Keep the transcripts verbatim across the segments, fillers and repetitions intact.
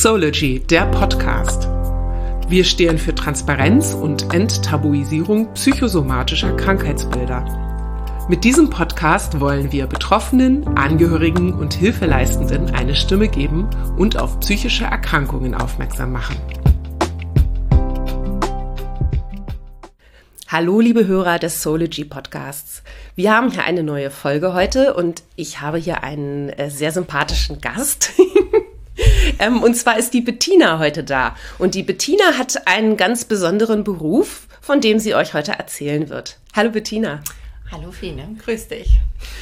Soulology, der Podcast. Wir stehen für Transparenz und Enttabuisierung psychosomatischer Krankheitsbilder. Mit diesem Podcast wollen wir Betroffenen, Angehörigen und Hilfeleistenden eine Stimme geben und auf psychische Erkrankungen aufmerksam machen. Hallo liebe Hörer des Soulology Podcasts. Wir haben hier eine neue Folge heute und ich habe hier einen äh, sehr sympathischen Gast. ähm, und zwar ist die Bettina heute da. Und die Bettina hat einen ganz besonderen Beruf, von dem sie euch heute erzählen wird. Hallo Bettina. Hallo Fine, grüß dich.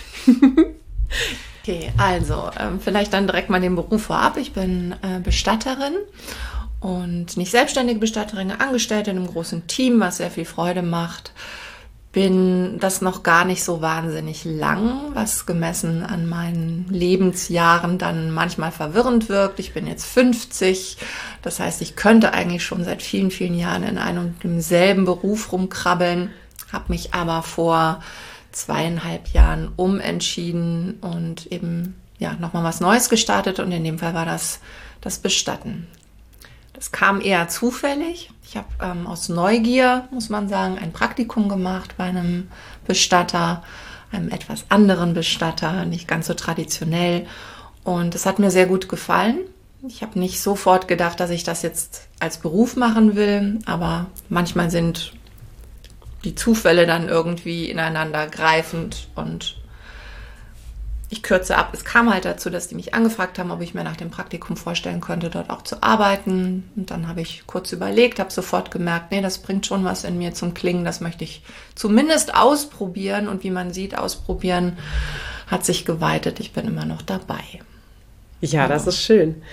Okay, also ähm, vielleicht dann direkt mal den Beruf vorab. Ich bin äh, Bestatterin. Und nicht selbstständige Bestatterin, Angestellte in einem großen Team, was sehr viel Freude macht. Bin das noch gar nicht so wahnsinnig lang, was gemessen an meinen Lebensjahren dann manchmal verwirrend wirkt. Ich bin jetzt fünfzig, das heißt, ich könnte eigentlich schon seit vielen, vielen Jahren in einem und demselben Beruf rumkrabbeln, habe mich aber vor zweieinhalb Jahren umentschieden und eben ja nochmal was Neues gestartet und in dem Fall war das das Bestatten. Das kam eher zufällig. Ich habe ähm, aus Neugier, muss man sagen, ein Praktikum gemacht bei einem Bestatter, einem etwas anderen Bestatter, nicht ganz so traditionell. Und es hat mir sehr gut gefallen. Ich habe nicht sofort gedacht, dass ich das jetzt als Beruf machen will, aber manchmal sind die Zufälle dann irgendwie ineinander greifend und ich kürze ab. Es kam halt dazu, dass die mich angefragt haben, ob ich mir nach dem Praktikum vorstellen könnte, dort auch zu arbeiten. Und dann habe ich kurz überlegt, habe sofort gemerkt, nee, das bringt schon was in mir zum Klingen. Das möchte ich zumindest ausprobieren. Und wie man sieht, ausprobieren hat sich geweitet. Ich bin immer noch dabei. Ja, das ist schön.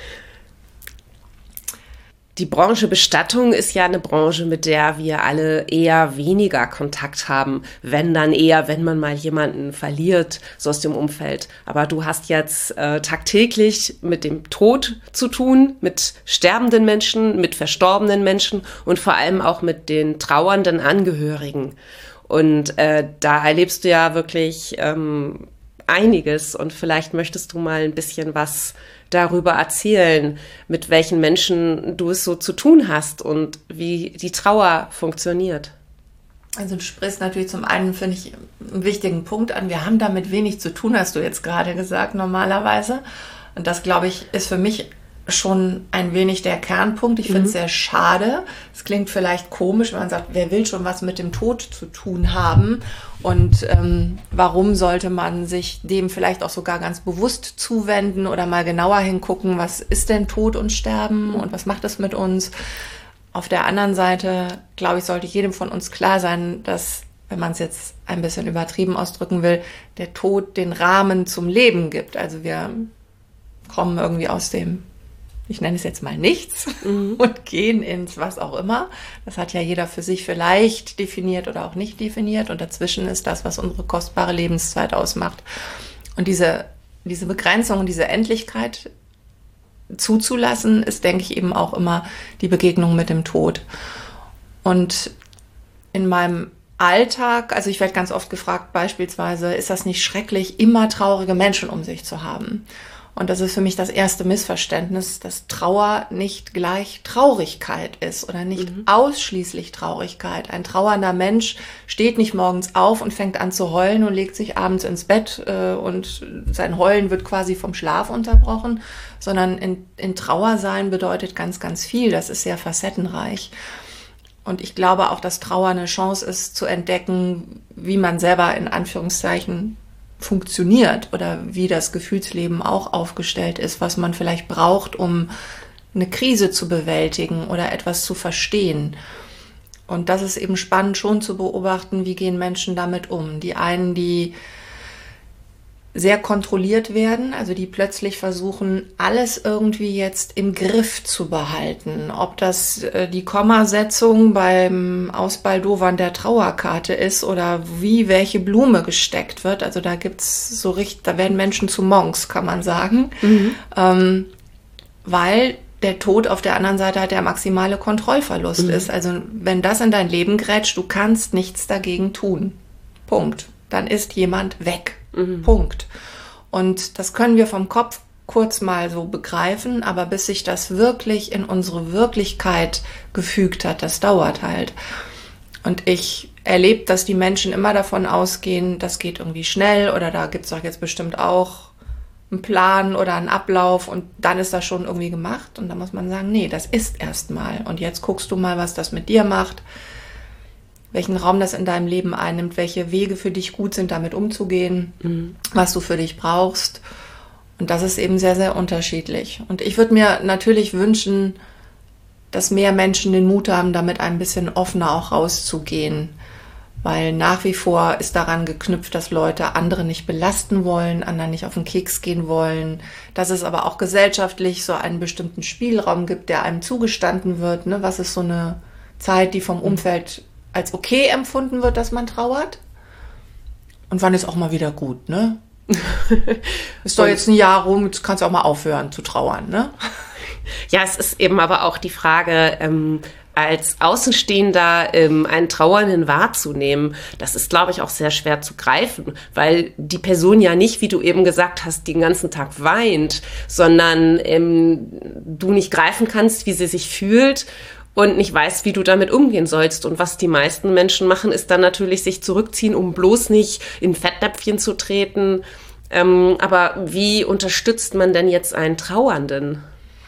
Die Branche Bestattung ist ja eine Branche, mit der wir alle eher weniger Kontakt haben, wenn dann eher, wenn man mal jemanden verliert, so aus dem Umfeld. Aber du hast jetzt äh, tagtäglich mit dem Tod zu tun, mit sterbenden Menschen, mit verstorbenen Menschen und vor allem auch mit den trauernden Angehörigen. Und äh, da erlebst du ja wirklich ähm, einiges und vielleicht möchtest du mal ein bisschen was darüber erzählen, mit welchen Menschen du es so zu tun hast und wie die Trauer funktioniert. Also du sprichst natürlich zum einen, finde ich, einen wichtigen Punkt an. Wir haben damit wenig zu tun, hast du jetzt gerade gesagt, normalerweise. Und das, glaube ich, ist für mich schon ein wenig der Kernpunkt. Ich finde es mhm. sehr schade. Es klingt vielleicht komisch, wenn man sagt, wer will schon was mit dem Tod zu tun haben? Und ähm, warum sollte man sich dem vielleicht auch sogar ganz bewusst zuwenden oder mal genauer hingucken, was ist denn Tod und Sterben und was macht es mit uns? Auf der anderen Seite, glaube ich, sollte jedem von uns klar sein, dass, wenn man es jetzt ein bisschen übertrieben ausdrücken will, der Tod den Rahmen zum Leben gibt. Also wir kommen irgendwie aus dem, ich nenne es jetzt mal nichts, mhm. und gehen ins was auch immer. Das hat ja jeder für sich vielleicht definiert oder auch nicht definiert. Und dazwischen ist das, was unsere kostbare Lebenszeit ausmacht. Und diese, diese Begrenzung und diese Endlichkeit zuzulassen, ist, denke ich, eben auch immer die Begegnung mit dem Tod. Und in meinem Alltag, also ich werde ganz oft gefragt, beispielsweise, ist das nicht schrecklich, immer traurige Menschen um sich zu haben? Und das ist für mich das erste Missverständnis, dass Trauer nicht gleich Traurigkeit ist oder nicht mhm. ausschließlich Traurigkeit. Ein trauernder Mensch steht nicht morgens auf und fängt an zu heulen und legt sich abends ins Bett äh, und sein Heulen wird quasi vom Schlaf unterbrochen, sondern in, in Trauer sein bedeutet ganz, ganz viel. Das ist sehr facettenreich. Und ich glaube auch, dass Trauer eine Chance ist, zu entdecken, wie man selber in Anführungszeichen funktioniert oder wie das Gefühlsleben auch aufgestellt ist, was man vielleicht braucht, um eine Krise zu bewältigen oder etwas zu verstehen. Und das ist eben spannend schon zu beobachten, wie gehen Menschen damit um. Die einen, die sehr kontrolliert werden, also die plötzlich versuchen, alles irgendwie jetzt im Griff zu behalten. Ob das äh, die Kommasetzung beim Ausbaldowern der Trauerkarte ist oder wie welche Blume gesteckt wird. Also da gibt's so richtig, da werden Menschen zu Monks, kann man sagen. Mhm. Ähm, weil der Tod auf der anderen Seite halt der maximale Kontrollverlust mhm. ist. Also wenn das in dein Leben grätscht, du kannst nichts dagegen tun. Punkt. Dann ist jemand weg. Mhm. Punkt. Und das können wir vom Kopf kurz mal so begreifen, aber bis sich das wirklich in unsere Wirklichkeit gefügt hat, das dauert halt. Und ich erlebe, dass die Menschen immer davon ausgehen, das geht irgendwie schnell oder da gibt es doch jetzt bestimmt auch einen Plan oder einen Ablauf und dann ist das schon irgendwie gemacht. Und da muss man sagen, nee, das ist erstmal. Und jetzt guckst du mal, was das mit dir macht, welchen Raum das in deinem Leben einnimmt, welche Wege für dich gut sind, damit umzugehen, mhm. was du für dich brauchst. Und das ist eben sehr, sehr unterschiedlich. Und ich würde mir natürlich wünschen, dass mehr Menschen den Mut haben, damit ein bisschen offener auch rauszugehen. Weil nach wie vor ist daran geknüpft, dass Leute andere nicht belasten wollen, anderen nicht auf den Keks gehen wollen. Dass es aber auch gesellschaftlich so einen bestimmten Spielraum gibt, der einem zugestanden wird. Ne? Was ist so eine Zeit, die vom Umfeld als okay empfunden wird, dass man trauert? Und wann ist auch mal wieder gut, ne? Ist doch jetzt ein Jahr rum, jetzt kannst du auch mal aufhören zu trauern, ne? Ja, es ist eben aber auch die Frage, ähm, als Außenstehender ähm, einen Trauernden wahrzunehmen, das ist, glaube ich, auch sehr schwer zu greifen, weil die Person ja nicht, wie du eben gesagt hast, den ganzen Tag weint, sondern ähm, du nicht greifen kannst, wie sie sich fühlt und nicht weißt, wie du damit umgehen sollst. Und was die meisten Menschen machen, ist dann natürlich sich zurückziehen, um bloß nicht in Fettnäpfchen zu treten. Ähm, aber wie unterstützt man denn jetzt einen Trauernden?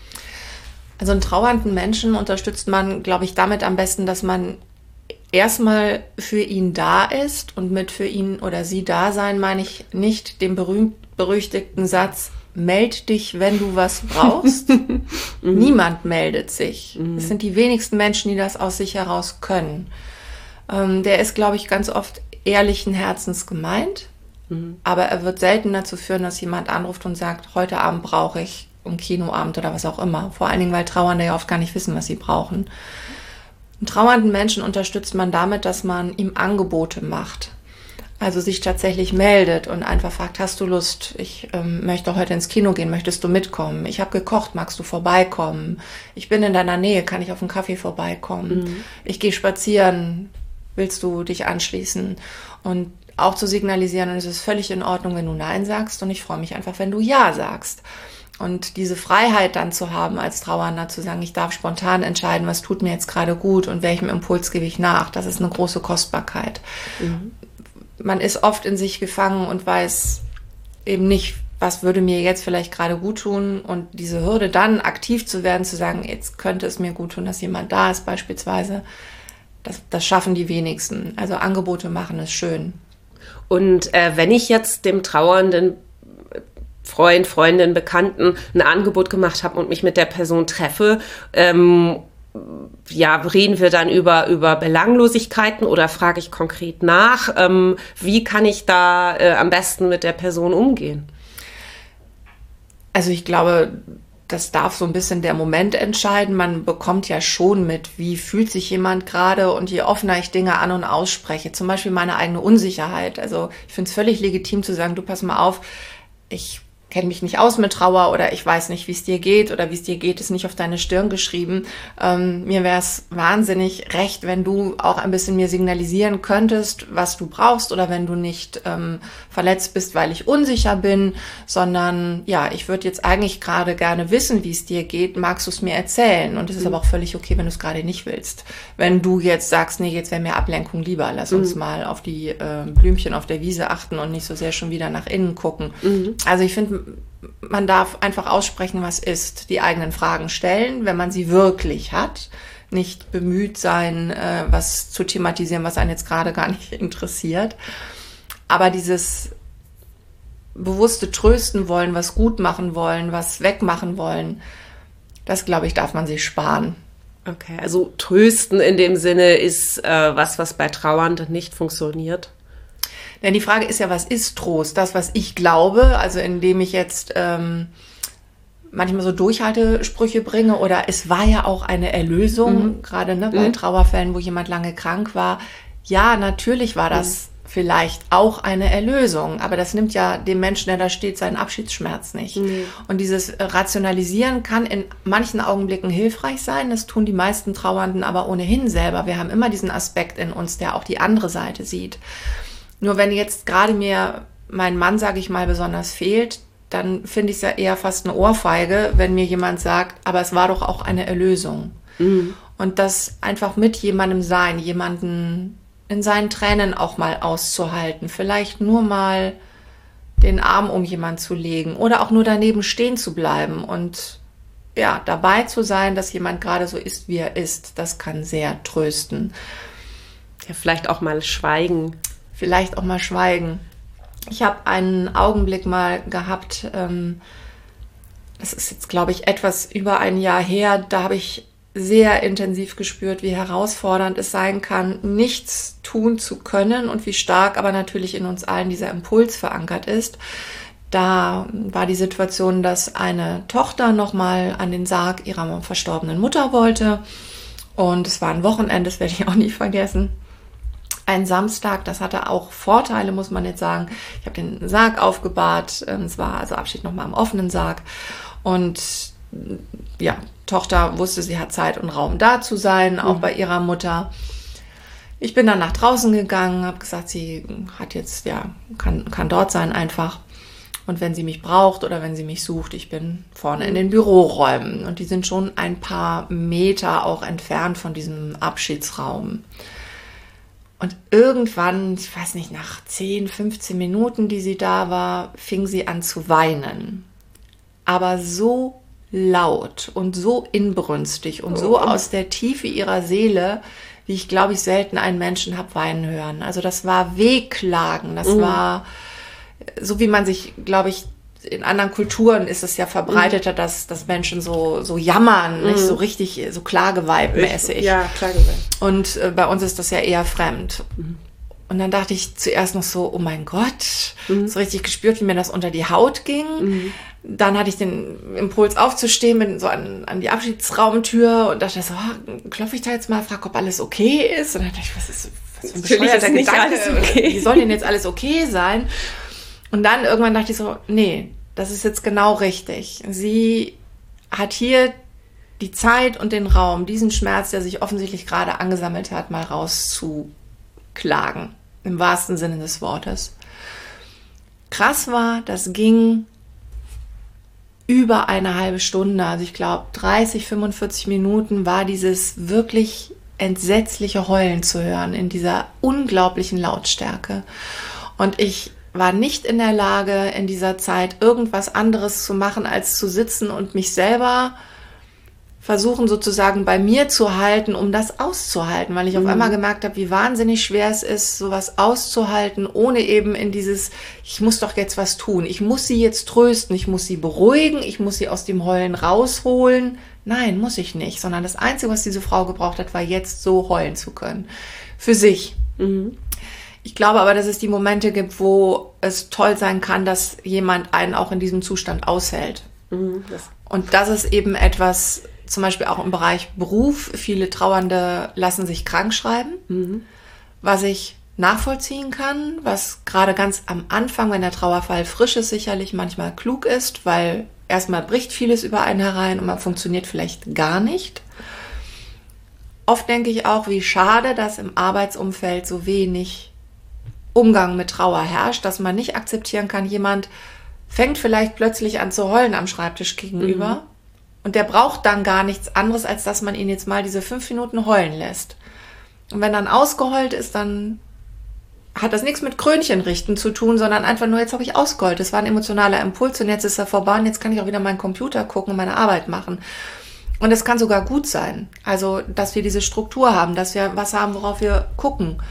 Also einen trauernden Menschen unterstützt man, glaube ich, damit am besten, dass man erstmal für ihn da ist. Und mit für ihn oder sie da sein meine ich nicht den berühmt-berüchtigten Satz, meld dich, wenn du was brauchst. mhm. Niemand meldet sich. Mhm. Es sind die wenigsten Menschen, die das aus sich heraus können. Ähm, der ist, glaube ich, ganz oft ehrlichen Herzens gemeint. Mhm. Aber er wird selten dazu führen, dass jemand anruft und sagt, heute Abend brauche ich einen Kinoabend oder was auch immer. Vor allen Dingen, weil Trauernde ja oft gar nicht wissen, was sie brauchen. Einen trauernden Menschen unterstützt man damit, dass man ihm Angebote macht. Also sich tatsächlich meldet und einfach fragt, hast du Lust? Ich ähm, möchte heute ins Kino gehen, möchtest du mitkommen? Ich habe gekocht, magst du vorbeikommen? Ich bin in deiner Nähe, kann ich auf einen Kaffee vorbeikommen? Mhm. Ich gehe spazieren, willst du dich anschließen? Und auch zu signalisieren, und es ist völlig in Ordnung, wenn du Nein sagst und ich freue mich einfach, wenn du Ja sagst. Und diese Freiheit dann zu haben, als Trauernder zu sagen, ich darf spontan entscheiden, was tut mir jetzt gerade gut und welchem Impuls gebe ich nach, das ist eine große Kostbarkeit. Mhm. Man ist oft in sich gefangen und weiß eben nicht, was würde mir jetzt vielleicht gerade gut tun. Und diese Hürde dann aktiv zu werden, zu sagen, jetzt könnte es mir gut tun, dass jemand da ist beispielsweise, das, das schaffen die wenigsten. Also Angebote machen ist schön. Und äh, wenn ich jetzt dem Trauernden Freund, Freundin, Bekannten ein Angebot gemacht habe und mich mit der Person treffe, ähm, ja, reden wir dann über, über Belanglosigkeiten oder frage ich konkret nach? Ähm, wie kann ich da äh, am besten mit der Person umgehen? Also ich glaube, das darf so ein bisschen der Moment entscheiden. Man bekommt ja schon mit, wie fühlt sich jemand gerade, und je offener ich Dinge an- und ausspreche, zum Beispiel meine eigene Unsicherheit. Also ich finde es völlig legitim zu sagen, du pass mal auf, ich kenne mich nicht aus mit Trauer oder ich weiß nicht, wie es dir geht oder wie es dir geht, ist nicht auf deine Stirn geschrieben. Ähm, mir wäre es wahnsinnig recht, wenn du auch ein bisschen mir signalisieren könntest, was du brauchst, oder wenn du nicht ähm, verletzt bist, weil ich unsicher bin, sondern ja, ich würde jetzt eigentlich gerade gerne wissen, wie es dir geht, magst du es mir erzählen? Und es ist mhm. aber auch völlig okay, wenn du es gerade nicht willst. Wenn du jetzt sagst, nee, jetzt wäre mir Ablenkung lieber, lass uns mhm. mal auf die äh, Blümchen auf der Wiese achten und nicht so sehr schon wieder nach innen gucken. Mhm. Also ich finde, man darf einfach aussprechen, was ist, die eigenen Fragen stellen, wenn man sie wirklich hat, nicht bemüht sein, äh, was zu thematisieren, was einen jetzt gerade gar nicht interessiert. Aber dieses bewusste Trösten wollen, was gut machen wollen, was wegmachen wollen, das, glaube ich, darf man sich sparen. Okay, also trösten in dem Sinne ist äh, was, was bei Trauernden nicht funktioniert. Denn die Frage ist ja, was ist Trost? Das, was ich glaube, also indem ich jetzt ähm, manchmal so Durchhaltesprüche bringe, oder es war ja auch eine Erlösung, mhm. gerade ne, bei mhm. Trauerfällen, wo jemand lange krank war. Ja, natürlich war das mhm. vielleicht auch eine Erlösung, aber das nimmt ja dem Menschen, der da steht, seinen Abschiedsschmerz nicht. Mhm. Und dieses Rationalisieren kann in manchen Augenblicken hilfreich sein, das tun die meisten Trauernden aber ohnehin selber. Wir haben immer diesen Aspekt in uns, der auch die andere Seite sieht. Nur wenn jetzt gerade mir mein Mann, sage ich mal, besonders fehlt, dann finde ich es ja eher fast eine Ohrfeige, wenn mir jemand sagt, aber es war doch auch eine Erlösung. Mhm. Und das einfach mit jemandem sein, jemanden in seinen Tränen auch mal auszuhalten, vielleicht nur mal den Arm um jemanden zu legen oder auch nur daneben stehen zu bleiben und ja, dabei zu sein, dass jemand gerade so ist, wie er ist, das kann sehr trösten. Ja, vielleicht auch mal schweigen. Vielleicht auch mal schweigen. Ich habe einen Augenblick mal gehabt, ähm, das ist jetzt, glaube ich, etwas über ein Jahr her, da habe ich sehr intensiv gespürt, wie herausfordernd es sein kann, nichts tun zu können und wie stark aber natürlich in uns allen dieser Impuls verankert ist. Da war die Situation, dass eine Tochter nochmal an den Sarg ihrer verstorbenen Mutter wollte und es war ein Wochenende, das werde ich auch nie vergessen. Ein Samstag, das hatte auch Vorteile, muss man jetzt sagen. Ich habe den Sarg aufgebahrt, es war also Abschied nochmal am offenen Sarg und ja, Tochter wusste, sie hat Zeit und Raum da zu sein, auch mhm. bei ihrer Mutter. Ich bin dann nach draußen gegangen, habe gesagt, sie hat jetzt, ja, kann, kann dort sein einfach. Und wenn sie mich braucht oder wenn sie mich sucht, ich bin vorne in den Büroräumen. Und die sind schon ein paar Meter auch entfernt von diesem Abschiedsraum. Und irgendwann, ich weiß nicht, nach zehn, fünfzehn Minuten, die sie da war, fing sie an zu weinen. Aber so laut und so inbrünstig und so aus der Tiefe ihrer Seele, wie ich, glaube ich, selten einen Menschen habe weinen hören. Also das war Wehklagen, das mhm. war so, wie man sich, glaube ich, in anderen Kulturen ist es ja verbreiteter, mhm. dass, dass Menschen so, so jammern, mhm. nicht so richtig, so Klageweib-mäßig. Ja, Klageweib. Und äh, bei uns ist das ja eher fremd. Mhm. Und dann dachte ich zuerst noch so, oh mein Gott, mhm. so richtig gespürt, wie mir das unter die Haut ging. Mhm. Dann hatte ich den Impuls aufzustehen, bin so an, an die Abschiedsraumtür und dachte so, oh, klopfe ich da jetzt mal, frage, ob alles okay ist. Und dann dachte ich, was ist, was für ein bescheuerter Gedanke, okay. Wie soll denn jetzt alles okay sein? Und dann irgendwann dachte ich so, nee, das ist jetzt genau richtig. Sie hat hier die Zeit und den Raum, diesen Schmerz, der sich offensichtlich gerade angesammelt hat, mal rauszuklagen. Im wahrsten Sinne des Wortes. Krass war, das ging über eine halbe Stunde. Also ich glaube, dreißig, fünfundvierzig Minuten war dieses wirklich entsetzliche Heulen zu hören in dieser unglaublichen Lautstärke. Und ich war nicht in der Lage, in dieser Zeit irgendwas anderes zu machen, als zu sitzen und mich selber versuchen sozusagen bei mir zu halten, um das auszuhalten, weil ich mhm. auf einmal gemerkt habe, wie wahnsinnig schwer es ist, sowas auszuhalten, ohne eben in dieses, ich muss doch jetzt was tun, ich muss sie jetzt trösten, ich muss sie beruhigen, ich muss sie aus dem Heulen rausholen. Nein, muss ich nicht, sondern das Einzige, was diese Frau gebraucht hat, war jetzt so heulen zu können. Für sich. Mhm. Ich glaube aber, dass es die Momente gibt, wo es toll sein kann, dass jemand einen auch in diesem Zustand aushält. Mhm, das. Und das ist eben etwas, zum Beispiel auch im Bereich Beruf. Viele Trauernde lassen sich krank schreiben, mhm. was ich nachvollziehen kann, was gerade ganz am Anfang, wenn der Trauerfall frisch ist, sicherlich manchmal klug ist, weil erstmal bricht vieles über einen herein und man funktioniert vielleicht gar nicht. Oft denke ich auch, wie schade, dass im Arbeitsumfeld so wenig Umgang mit Trauer herrscht, dass man nicht akzeptieren kann, jemand fängt vielleicht plötzlich an zu heulen am Schreibtisch gegenüber mhm. und der braucht dann gar nichts anderes, als dass man ihn jetzt mal diese fünf Minuten heulen lässt. Und wenn dann ausgeheult ist, dann hat das nichts mit Krönchen richten zu tun, sondern einfach nur, jetzt habe ich ausgeheult. Das war ein emotionaler Impuls und jetzt ist er vorbei und jetzt kann ich auch wieder meinen Computer gucken und meine Arbeit machen. Und es kann sogar gut sein, also dass wir diese Struktur haben, dass wir was haben, worauf wir gucken.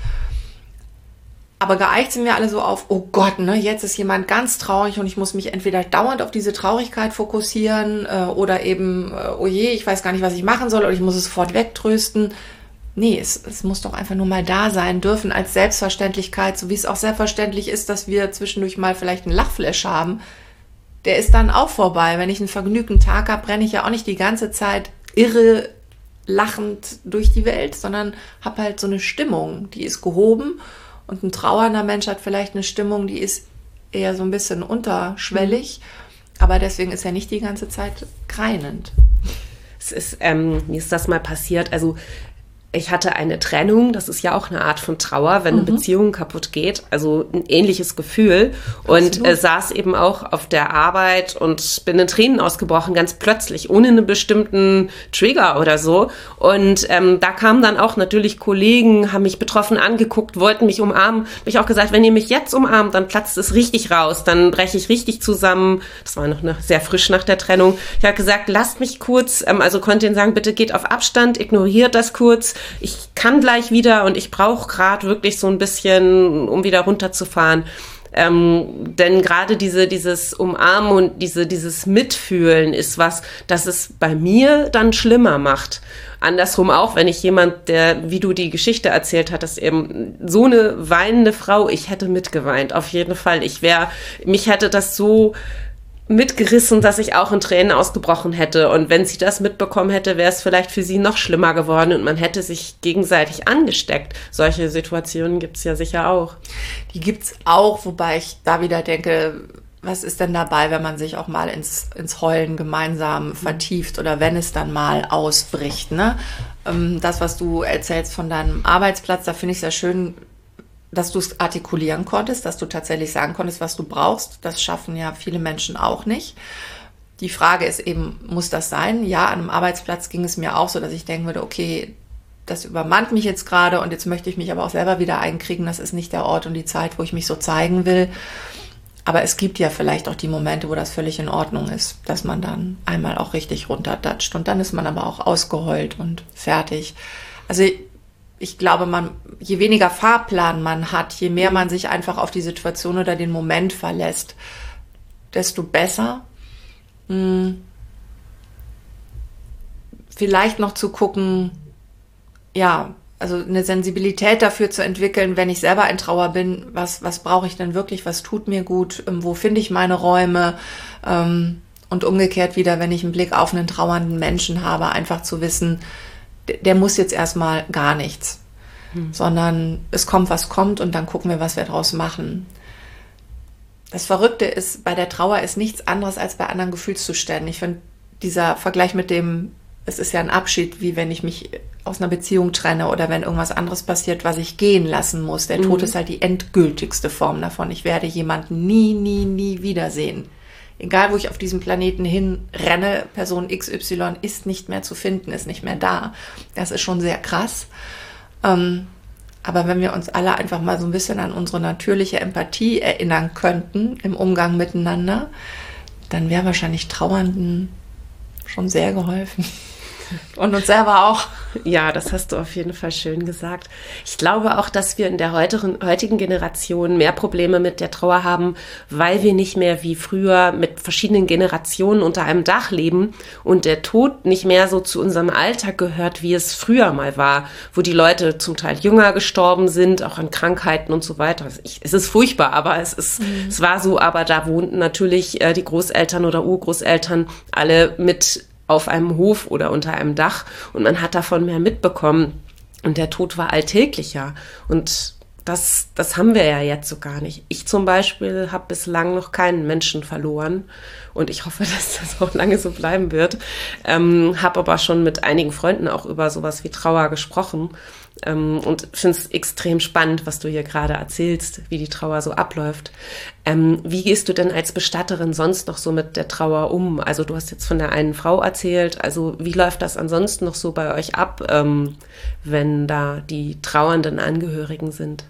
Aber geeicht sind wir alle so auf, oh Gott, ne, jetzt ist jemand ganz traurig und ich muss mich entweder dauernd auf diese Traurigkeit fokussieren äh, oder eben, äh, oh je, ich weiß gar nicht, was ich machen soll oder ich muss es sofort wegtrösten. Nee, es, es muss doch einfach nur mal da sein dürfen als Selbstverständlichkeit, so wie es auch selbstverständlich ist, dass wir zwischendurch mal vielleicht einen Lachflash haben. Der ist dann auch vorbei. Wenn ich einen vergnügten Tag habe, renne ich ja auch nicht die ganze Zeit irre lachend durch die Welt, sondern habe halt so eine Stimmung, die ist gehoben. Und ein trauernder Mensch hat vielleicht eine Stimmung, die ist eher so ein bisschen unterschwellig, aber deswegen ist er nicht die ganze Zeit greinend. Es ist, ähm, mir ist das mal passiert, also ich hatte eine Trennung, das ist ja auch eine Art von Trauer, wenn eine mhm. Beziehung kaputt geht, also ein ähnliches Gefühl. Absolut. Und äh, saß eben auch auf der Arbeit und bin in Tränen ausgebrochen, ganz plötzlich, ohne einen bestimmten Trigger oder so. Und ähm, da kamen dann auch natürlich Kollegen, haben mich betroffen angeguckt, wollten mich umarmen. Habe ich auch gesagt, wenn ihr mich jetzt umarmt, dann platzt es richtig raus, dann breche ich richtig zusammen. Das war noch eine, sehr frisch nach der Trennung. Ich habe gesagt, lasst mich kurz, ähm, also konnte ihnen sagen, bitte geht auf Abstand, ignoriert das kurz. Ich kann gleich wieder und ich brauche gerade wirklich so ein bisschen, um wieder runterzufahren. Ähm, denn gerade diese, dieses Umarmen und diese, dieses Mitfühlen ist was, das es bei mir dann schlimmer macht. Andersrum auch, wenn ich jemand, der, wie du die Geschichte erzählt hattest, eben so eine weinende Frau, ich hätte mitgeweint, auf jeden Fall. Ich wäre, mich hätte das so mitgerissen, dass ich auch in Tränen ausgebrochen hätte. Und wenn sie das mitbekommen hätte, wäre es vielleicht für sie noch schlimmer geworden und man hätte sich gegenseitig angesteckt. Solche Situationen gibt es ja sicher auch. Die gibt es auch, wobei ich da wieder denke, was ist denn dabei, wenn man sich auch mal ins, ins Heulen gemeinsam vertieft oder wenn es dann mal ausbricht, ne? Das, was du erzählst von deinem Arbeitsplatz, da finde ich es ja schön, dass du es artikulieren konntest, dass du tatsächlich sagen konntest, was du brauchst. Das schaffen ja viele Menschen auch nicht. Die Frage ist eben, muss das sein? Ja, an einem Arbeitsplatz ging es mir auch so, dass ich denken würde, okay, das übermannt mich jetzt gerade und jetzt möchte ich mich aber auch selber wieder einkriegen. Das ist nicht der Ort und die Zeit, wo ich mich so zeigen will. Aber es gibt ja vielleicht auch die Momente, wo das völlig in Ordnung ist, dass man dann einmal auch richtig runterdatscht und dann ist man aber auch ausgeheult und fertig. Also ich glaube, man, je weniger Fahrplan man hat, je mehr man sich einfach auf die Situation oder den Moment verlässt, desto besser. Hm. Vielleicht noch zu gucken, ja, also eine Sensibilität dafür zu entwickeln, wenn ich selber in Trauer bin, was, was brauche ich denn wirklich, was tut mir gut, wo finde ich meine Räume, ähm, und umgekehrt wieder, wenn ich einen Blick auf einen trauernden Menschen habe, einfach zu wissen, der muss jetzt erstmal gar nichts, hm. sondern es kommt, was kommt und dann gucken wir, was wir draus machen. Das Verrückte ist, bei der Trauer ist nichts anderes als bei anderen Gefühlszuständen. Ich finde, dieser Vergleich mit dem, es ist ja ein Abschied, wie wenn ich mich aus einer Beziehung trenne oder wenn irgendwas anderes passiert, was ich gehen lassen muss. Der mhm. Tod ist halt die endgültigste Form davon. Ich werde jemanden nie, nie, nie wiedersehen. Egal, wo ich auf diesem Planeten hinrenne, Person X Y ist nicht mehr zu finden, ist nicht mehr da. Das ist schon sehr krass. Ähm, aber wenn wir uns alle einfach mal so ein bisschen an unsere natürliche Empathie erinnern könnten im Umgang miteinander, dann wäre wahrscheinlich Trauernden schon sehr geholfen. Und uns selber auch. Ja, das hast du auf jeden Fall schön gesagt. Ich glaube auch, dass wir in der heutigen, heutigen Generation mehr Probleme mit der Trauer haben, weil wir nicht mehr wie früher mit verschiedenen Generationen unter einem Dach leben und der Tod nicht mehr so zu unserem Alltag gehört, wie es früher mal war, wo die Leute zum Teil jünger gestorben sind, auch an Krankheiten und so weiter. Ich, es ist furchtbar, aber es ist, mhm. es war so, aber da wohnten natürlich äh, die Großeltern oder Urgroßeltern alle mit auf einem Hof oder unter einem Dach und man hat davon mehr mitbekommen und der Tod war alltäglicher und das, das haben wir ja jetzt so gar nicht. Ich zum Beispiel habe bislang noch keinen Menschen verloren und ich hoffe, dass das auch lange so bleiben wird. Ähm, habe aber schon mit einigen Freunden auch über sowas wie Trauer gesprochen ähm, und finde es extrem spannend, was du hier gerade erzählst, wie die Trauer so abläuft. Ähm, wie gehst du denn als Bestatterin sonst noch so mit der Trauer um? Also du hast jetzt von der einen Frau erzählt, also wie läuft das ansonsten noch so bei euch ab, ähm, wenn da die trauernden Angehörigen sind?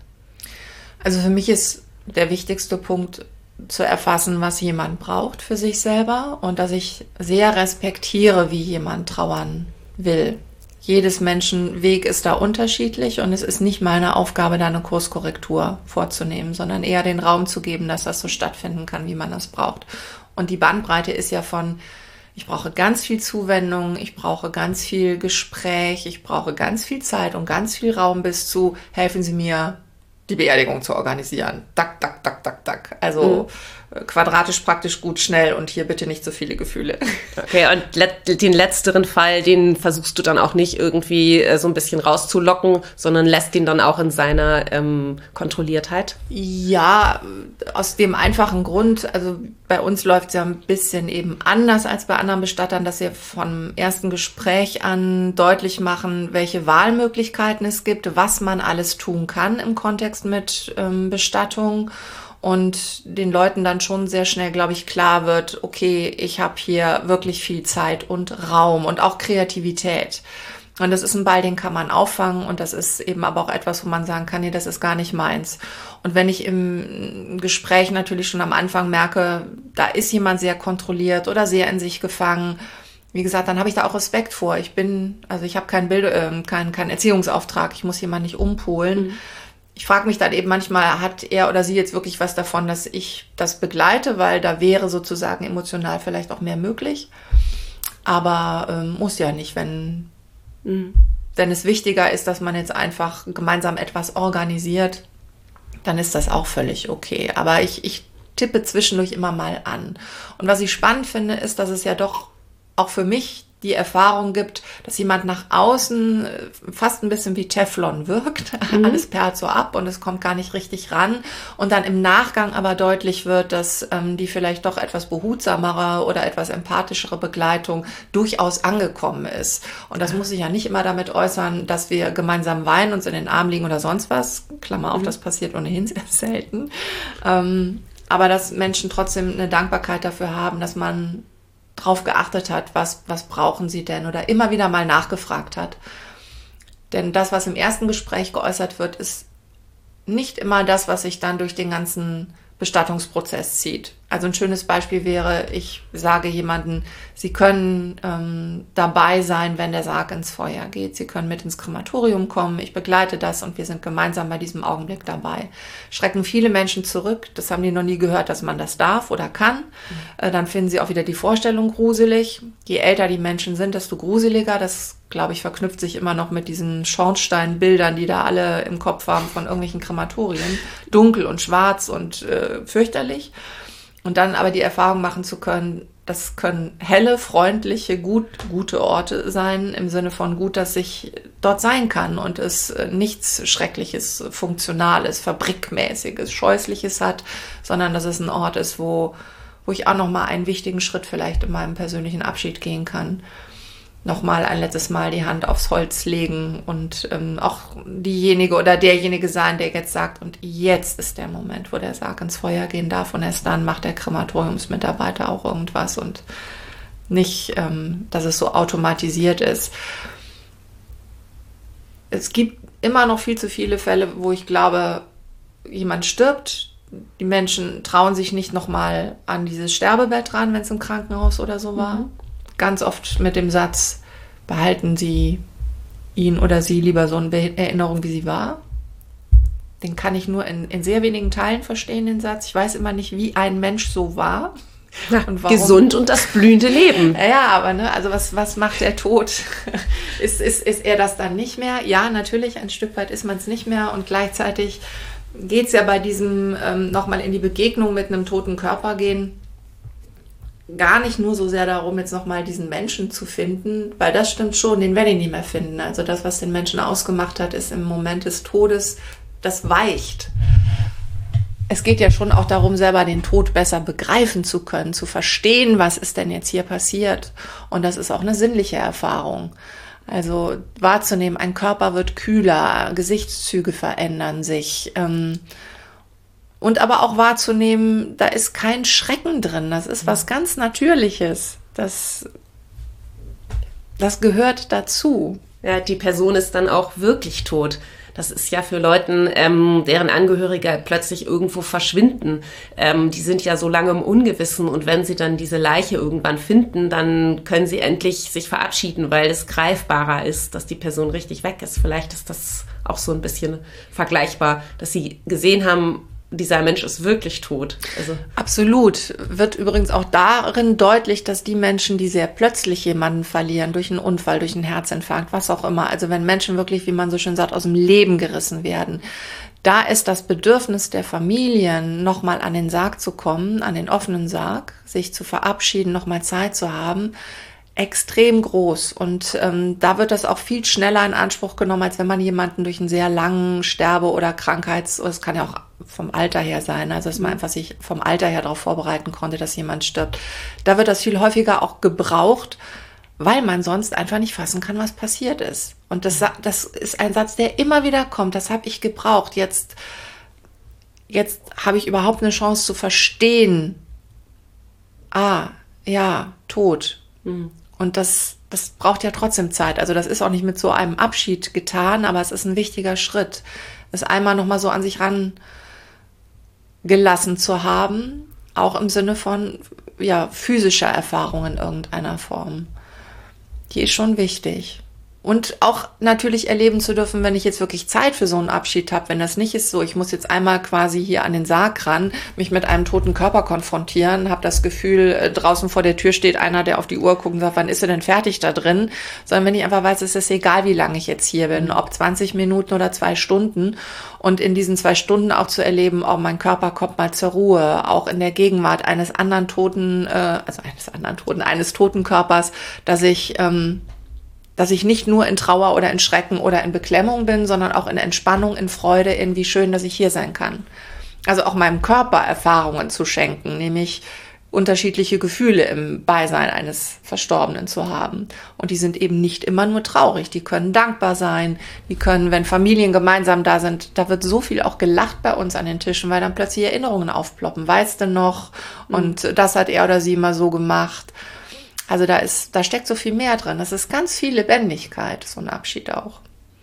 Also für mich ist der wichtigste Punkt zu erfassen, was jemand braucht für sich selber und dass ich sehr respektiere, wie jemand trauern will. Jedes Menschen Weg ist da unterschiedlich und es ist nicht meine Aufgabe, da eine Kurskorrektur vorzunehmen, sondern eher den Raum zu geben, dass das so stattfinden kann, wie man das braucht. Und die Bandbreite ist ja von, ich brauche ganz viel Zuwendung, ich brauche ganz viel Gespräch, ich brauche ganz viel Zeit und ganz viel Raum bis zu, helfen Sie mir, die Beerdigung zu organisieren. Dack, dack, dack, dack, dack. Also quadratisch praktisch gut schnell und hier bitte nicht so viele Gefühle. Okay, und let- den letzteren Fall, den versuchst du dann auch nicht irgendwie äh, so ein bisschen rauszulocken, sondern lässt ihn dann auch in seiner ähm, Kontrolliertheit? Ja, aus dem einfachen Grund, also bei uns läuft es ja ein bisschen eben anders als bei anderen Bestattern, dass wir vom ersten Gespräch an deutlich machen, welche Wahlmöglichkeiten es gibt, was man alles tun kann im Kontext mit ähm, Bestattung. Und den Leuten dann schon sehr schnell, glaube ich, klar wird, okay, ich habe hier wirklich viel Zeit und Raum und auch Kreativität. Und das ist ein Ball, den kann man auffangen und das ist eben aber auch etwas, wo man sagen kann, nee, das ist gar nicht meins. Und wenn ich im Gespräch natürlich schon am Anfang merke, da ist jemand sehr kontrolliert oder sehr in sich gefangen, wie gesagt, dann habe ich da auch Respekt vor. Ich bin, also ich habe keinen Bild, äh, keinen keinen Erziehungsauftrag, ich muss jemanden nicht umpolen. Mhm. Ich frage mich dann eben manchmal, hat er oder sie jetzt wirklich was davon, dass ich das begleite, weil da wäre sozusagen emotional vielleicht auch mehr möglich. Aber ähm, muss ja nicht, wenn, mhm. wenn es wichtiger ist, dass man jetzt einfach gemeinsam etwas organisiert, dann ist das auch völlig okay. Aber ich, ich tippe zwischendurch immer mal an. Und was ich spannend finde, ist, dass es ja doch auch für mich die Erfahrung gibt, dass jemand nach außen fast ein bisschen wie Teflon wirkt. Mhm. Alles perlt so ab und es kommt gar nicht richtig ran. Und dann im Nachgang aber deutlich wird, dass ähm, die vielleicht doch etwas behutsamere oder etwas empathischere Begleitung durchaus angekommen ist. Und das muss sich ja nicht immer damit äußern, dass wir gemeinsam weinen, uns in den Arm liegen oder sonst was. Klammer auf, mhm. das passiert ohnehin sehr selten. Ähm, aber dass Menschen trotzdem eine Dankbarkeit dafür haben, dass man drauf geachtet hat, was, was brauchen sie denn oder immer wieder mal nachgefragt hat. Denn das, was im ersten Gespräch geäußert wird, ist nicht immer das, was sich dann durch den ganzen Bestattungsprozess zieht. Also ein schönes Beispiel wäre, ich sage jemandem, Sie können ähm, dabei sein, wenn der Sarg ins Feuer geht. Sie können mit ins Krematorium kommen. Ich begleite das und wir sind gemeinsam bei diesem Augenblick dabei. Schrecken viele Menschen zurück. Das haben die noch nie gehört, dass man das darf oder kann. Mhm. Äh, dann finden sie auch wieder die Vorstellung gruselig. Je älter die Menschen sind, desto gruseliger. Das, glaube ich, verknüpft sich immer noch mit diesen Schornsteinbildern, die da alle im Kopf haben von irgendwelchen Krematorien. Dunkel und schwarz und äh, fürchterlich. Und dann aber die Erfahrung machen zu können, das können helle, freundliche, gut, gute Orte sein, im Sinne von gut, dass ich dort sein kann und es nichts Schreckliches, Funktionales, Fabrikmäßiges, Scheußliches hat, sondern dass es ein Ort ist, wo, wo ich auch nochmal einen wichtigen Schritt vielleicht in meinem persönlichen Abschied gehen kann. Nochmal ein letztes Mal die Hand aufs Holz legen und ähm, auch diejenige oder derjenige sein, der jetzt sagt, und jetzt ist der Moment, wo der Sarg ins Feuer gehen darf und erst dann macht der Krematoriumsmitarbeiter auch irgendwas und nicht, ähm, dass es so automatisiert ist. Es gibt immer noch viel zu viele Fälle, wo ich glaube, jemand stirbt, die Menschen trauen sich nicht nochmal an dieses Sterbebett ran, wenn es im Krankenhaus oder so war. Mhm. Ganz oft mit dem Satz, behalten Sie ihn oder sie lieber so in Erinnerung, wie sie war. Den kann ich nur in, in sehr wenigen Teilen verstehen, den Satz. Ich weiß immer nicht, wie ein Mensch so war. Na, und warum. Gesund und das blühende Leben. Ja, ja, aber ne, also was, was macht der Tod? ist, ist, ist er das dann nicht mehr? Ja, natürlich, ein Stück weit ist man es nicht mehr und gleichzeitig geht es ja bei diesem ähm, nochmal in die Begegnung mit einem toten Körper gehen, gar nicht nur so sehr darum, jetzt nochmal diesen Menschen zu finden, weil das stimmt schon, den werde ich nicht mehr finden. Also das, was den Menschen ausgemacht hat, ist im Moment des Todes, das weicht. Es geht ja schon auch darum, selber den Tod besser begreifen zu können, zu verstehen, was ist denn jetzt hier passiert. Und das ist auch eine sinnliche Erfahrung. Also wahrzunehmen, ein Körper wird kühler, Gesichtszüge verändern sich, ähm, und aber auch wahrzunehmen, da ist kein Schrecken drin. Das ist was ganz Natürliches. Das, das gehört dazu. Ja, die Person ist dann auch wirklich tot. Das ist ja für Leute, ähm, deren Angehörige plötzlich irgendwo verschwinden. Ähm, die sind ja so lange im Ungewissen und wenn sie dann diese Leiche irgendwann finden, dann können sie endlich sich verabschieden, weil es greifbarer ist, dass die Person richtig weg ist. Vielleicht ist das auch so ein bisschen vergleichbar, dass sie gesehen haben, dieser Mensch ist wirklich tot. Also absolut. Wird übrigens auch darin deutlich, dass die Menschen, die sehr plötzlich jemanden verlieren, durch einen Unfall, durch einen Herzinfarkt, was auch immer, also wenn Menschen wirklich, wie man so schön sagt, aus dem Leben gerissen werden, da ist das Bedürfnis der Familien, nochmal an den Sarg zu kommen, an den offenen Sarg, sich zu verabschieden, nochmal Zeit zu haben, extrem groß. Und ähm, da wird das auch viel schneller in Anspruch genommen, als wenn man jemanden durch einen sehr langen Sterbe- oder Krankheits-, es kann ja auch vom Alter her sein, also dass man einfach sich vom Alter her darauf vorbereiten konnte, dass jemand stirbt. Da wird das viel häufiger auch gebraucht, weil man sonst einfach nicht fassen kann, was passiert ist. Und das, das ist ein Satz, der immer wieder kommt. Das habe ich gebraucht. Jetzt, jetzt habe ich überhaupt eine Chance zu verstehen. Ah, ja, tot. Mhm. Und das, das braucht ja trotzdem Zeit. Also das ist auch nicht mit so einem Abschied getan, aber es ist ein wichtiger Schritt, es einmal nochmal so an sich rangelassen zu haben, auch im Sinne von ja, physischer Erfahrung in irgendeiner Form. Die ist schon wichtig. Und auch natürlich erleben zu dürfen, wenn ich jetzt wirklich Zeit für so einen Abschied habe, wenn das nicht ist so, ich muss jetzt einmal quasi hier an den Sarg ran, mich mit einem toten Körper konfrontieren, habe das Gefühl, draußen vor der Tür steht einer, der auf die Uhr guckt und sagt, wann ist er denn fertig da drin? Sondern wenn ich einfach weiß, es ist egal, wie lange ich jetzt hier bin, ob zwanzig Minuten oder zwei Stunden und in diesen zwei Stunden auch zu erleben, oh, mein Körper kommt mal zur Ruhe, auch in der Gegenwart eines anderen toten, äh, also eines anderen toten, eines toten Körpers, dass ich ähm, dass ich nicht nur in Trauer oder in Schrecken oder in Beklemmung bin, sondern auch in Entspannung, in Freude, in wie schön, dass ich hier sein kann. Also auch meinem Körper Erfahrungen zu schenken, nämlich unterschiedliche Gefühle im Beisein eines Verstorbenen zu haben. Und die sind eben nicht immer nur traurig, die können dankbar sein, die können, wenn Familien gemeinsam da sind, da wird so viel auch gelacht bei uns an den Tischen, weil dann plötzlich Erinnerungen aufploppen. Weißt du noch? Und mhm. das hat er oder sie mal so gemacht. Also da ist, da steckt so viel mehr drin. Das ist ganz viel Lebendigkeit, so ein Abschied auch.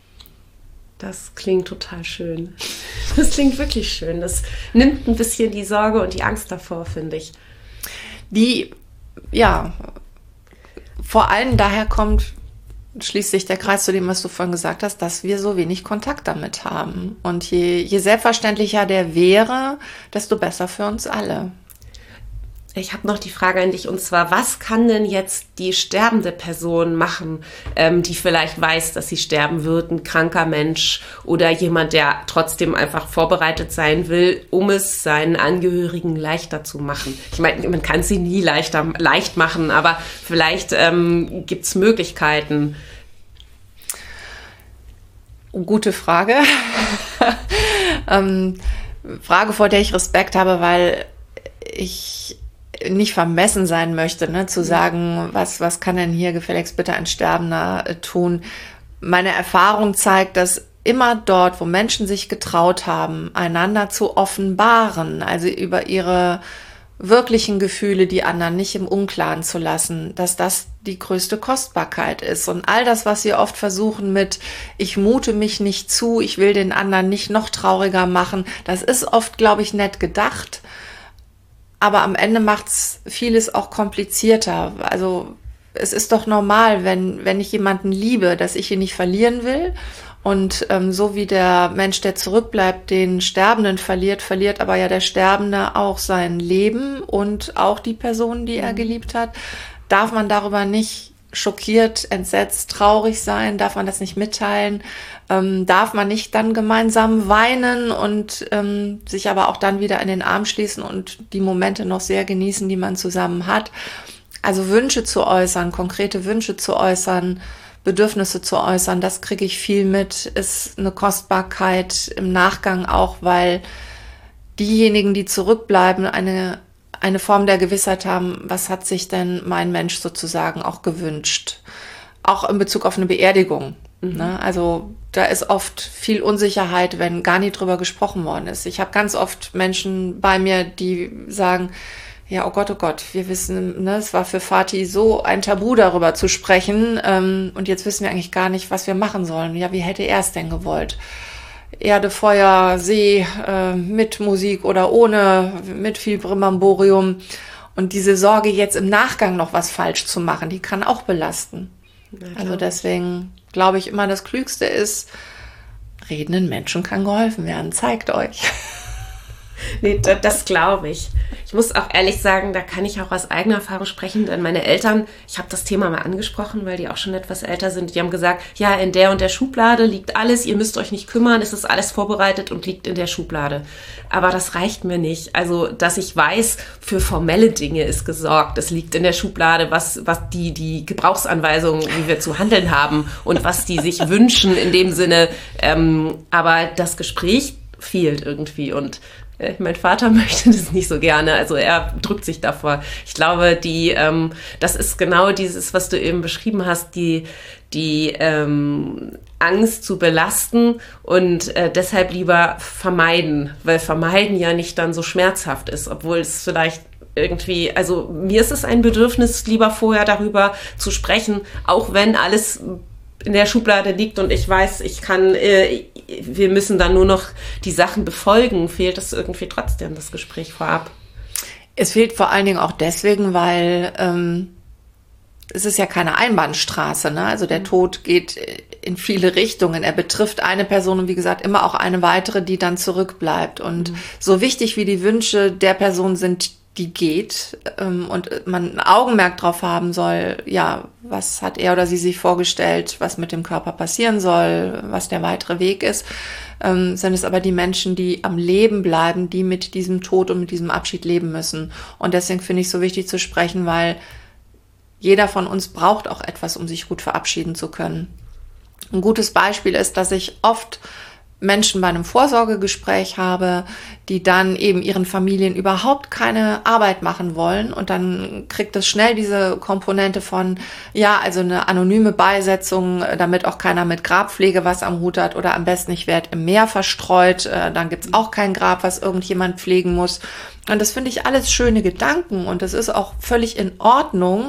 Das klingt total schön. Das klingt wirklich schön. Das nimmt ein bisschen die Sorge und die Angst davor, finde ich. Die, ja, vor allem daher kommt, schließt sich der Kreis zu dem, was du vorhin gesagt hast, dass wir so wenig Kontakt damit haben. Und je, je selbstverständlicher der wäre, desto besser für uns alle. Ich habe noch die Frage an dich, und zwar, was kann denn jetzt die sterbende Person machen, ähm, die vielleicht weiß, dass sie sterben wird, ein kranker Mensch oder jemand, der trotzdem einfach vorbereitet sein will, um es seinen Angehörigen leichter zu machen? Ich meine, man kann sie nie leichter, leicht machen, aber vielleicht ähm, gibt es Möglichkeiten. Gute Frage. ähm, Frage, vor der ich Respekt habe, weil ich nicht vermessen sein möchte, ne, zu sagen, was, was kann denn hier gefälligst bitte ein Sterbender äh, tun. Meine Erfahrung zeigt, dass immer dort, wo Menschen sich getraut haben, einander zu offenbaren, also über ihre wirklichen Gefühle die anderen nicht im Unklaren zu lassen, dass das die größte Kostbarkeit ist. Und all das, was sie oft versuchen mit, ich mute mich nicht zu, ich will den anderen nicht noch trauriger machen, das ist oft, glaube ich, nett gedacht. Aber am Ende macht's vieles auch komplizierter. Also es ist doch normal, wenn, wenn ich jemanden liebe, dass ich ihn nicht verlieren will. Und ähm, so wie der Mensch, der zurückbleibt, den Sterbenden verliert, verliert aber ja der Sterbende auch sein Leben und auch die Person, die er geliebt hat. Darf man darüber nicht schockiert, entsetzt, traurig sein? Darf man das nicht mitteilen? Ähm, darf man nicht dann gemeinsam weinen und ähm, sich aber auch dann wieder in den Arm schließen und die Momente noch sehr genießen, die man zusammen hat? Also Wünsche zu äußern, konkrete Wünsche zu äußern, Bedürfnisse zu äußern, das kriege ich viel mit, ist eine Kostbarkeit im Nachgang auch, weil diejenigen, die zurückbleiben, eine eine Form der Gewissheit haben, was hat sich denn mein Mensch sozusagen auch gewünscht. Auch in Bezug auf eine Beerdigung. Mhm. Ne? Also da ist oft viel Unsicherheit, wenn gar nicht drüber gesprochen worden ist. Ich habe ganz oft Menschen bei mir, die sagen, ja, oh Gott, oh Gott, wir wissen, ne, es war für Vati so ein Tabu, darüber zu sprechen. Ähm, und jetzt wissen wir eigentlich gar nicht, was wir machen sollen. Ja, wie hätte er es denn gewollt? Erde, Feuer, See, äh, mit Musik oder ohne, mit viel Brimborium. Und diese Sorge, jetzt im Nachgang noch was falsch zu machen, die kann auch belasten. Also deswegen glaube ich immer, das Klügste ist, redenden Menschen kann geholfen werden. Zeigt euch. Nee, das, das glaube ich. Ich muss auch ehrlich sagen, da kann ich auch aus eigener Erfahrung sprechen, denn meine Eltern, ich habe das Thema mal angesprochen, weil die auch schon etwas älter sind, die haben gesagt, ja, in der und der Schublade liegt alles, ihr müsst euch nicht kümmern, es ist alles vorbereitet und liegt in der Schublade. Aber das reicht mir nicht. Also, dass ich weiß, für formelle Dinge ist gesorgt, es liegt in der Schublade, was, was die, die Gebrauchsanweisungen, wie wir zu handeln haben und was die sich wünschen in dem Sinne. Ähm, aber das Gespräch fehlt irgendwie und mein Vater möchte das nicht so gerne, also er drückt sich davor. Ich glaube, die, ähm, das ist genau dieses, was du eben beschrieben hast, die, die ähm, Angst zu belasten und äh, deshalb lieber vermeiden, weil vermeiden ja nicht dann so schmerzhaft ist, obwohl es vielleicht irgendwie, also mir ist es ein Bedürfnis, lieber vorher darüber zu sprechen, auch wenn alles in der Schublade liegt und ich weiß, ich kann, äh, wir müssen dann nur noch die Sachen befolgen, fehlt es irgendwie trotzdem, das Gespräch vorab. Es fehlt vor allen Dingen auch deswegen, weil ähm, es ist ja keine Einbahnstraße, ne? Also der Tod geht in viele Richtungen. Er betrifft eine Person und wie gesagt immer auch eine weitere, die dann zurückbleibt. Und mhm. so wichtig wie die Wünsche der Person sind, die geht ähm, und man ein Augenmerk drauf haben soll, ja, was hat er oder sie sich vorgestellt, was mit dem Körper passieren soll, was der weitere Weg ist, ähm, sind es aber die Menschen, die am Leben bleiben, die mit diesem Tod und mit diesem Abschied leben müssen. Und deswegen finde ich es so wichtig zu sprechen, weil jeder von uns braucht auch etwas, um sich gut verabschieden zu können. Ein gutes Beispiel ist, dass ich oft Menschen bei einem Vorsorgegespräch habe, die dann eben ihren Familien überhaupt keine Arbeit machen wollen und dann kriegt es schnell diese Komponente von, ja, also eine anonyme Beisetzung, damit auch keiner mit Grabpflege was am Hut hat oder am besten nicht wird im Meer verstreut, dann gibt's auch kein Grab, was irgendjemand pflegen muss. Und das finde ich alles schöne Gedanken und das ist auch völlig in Ordnung,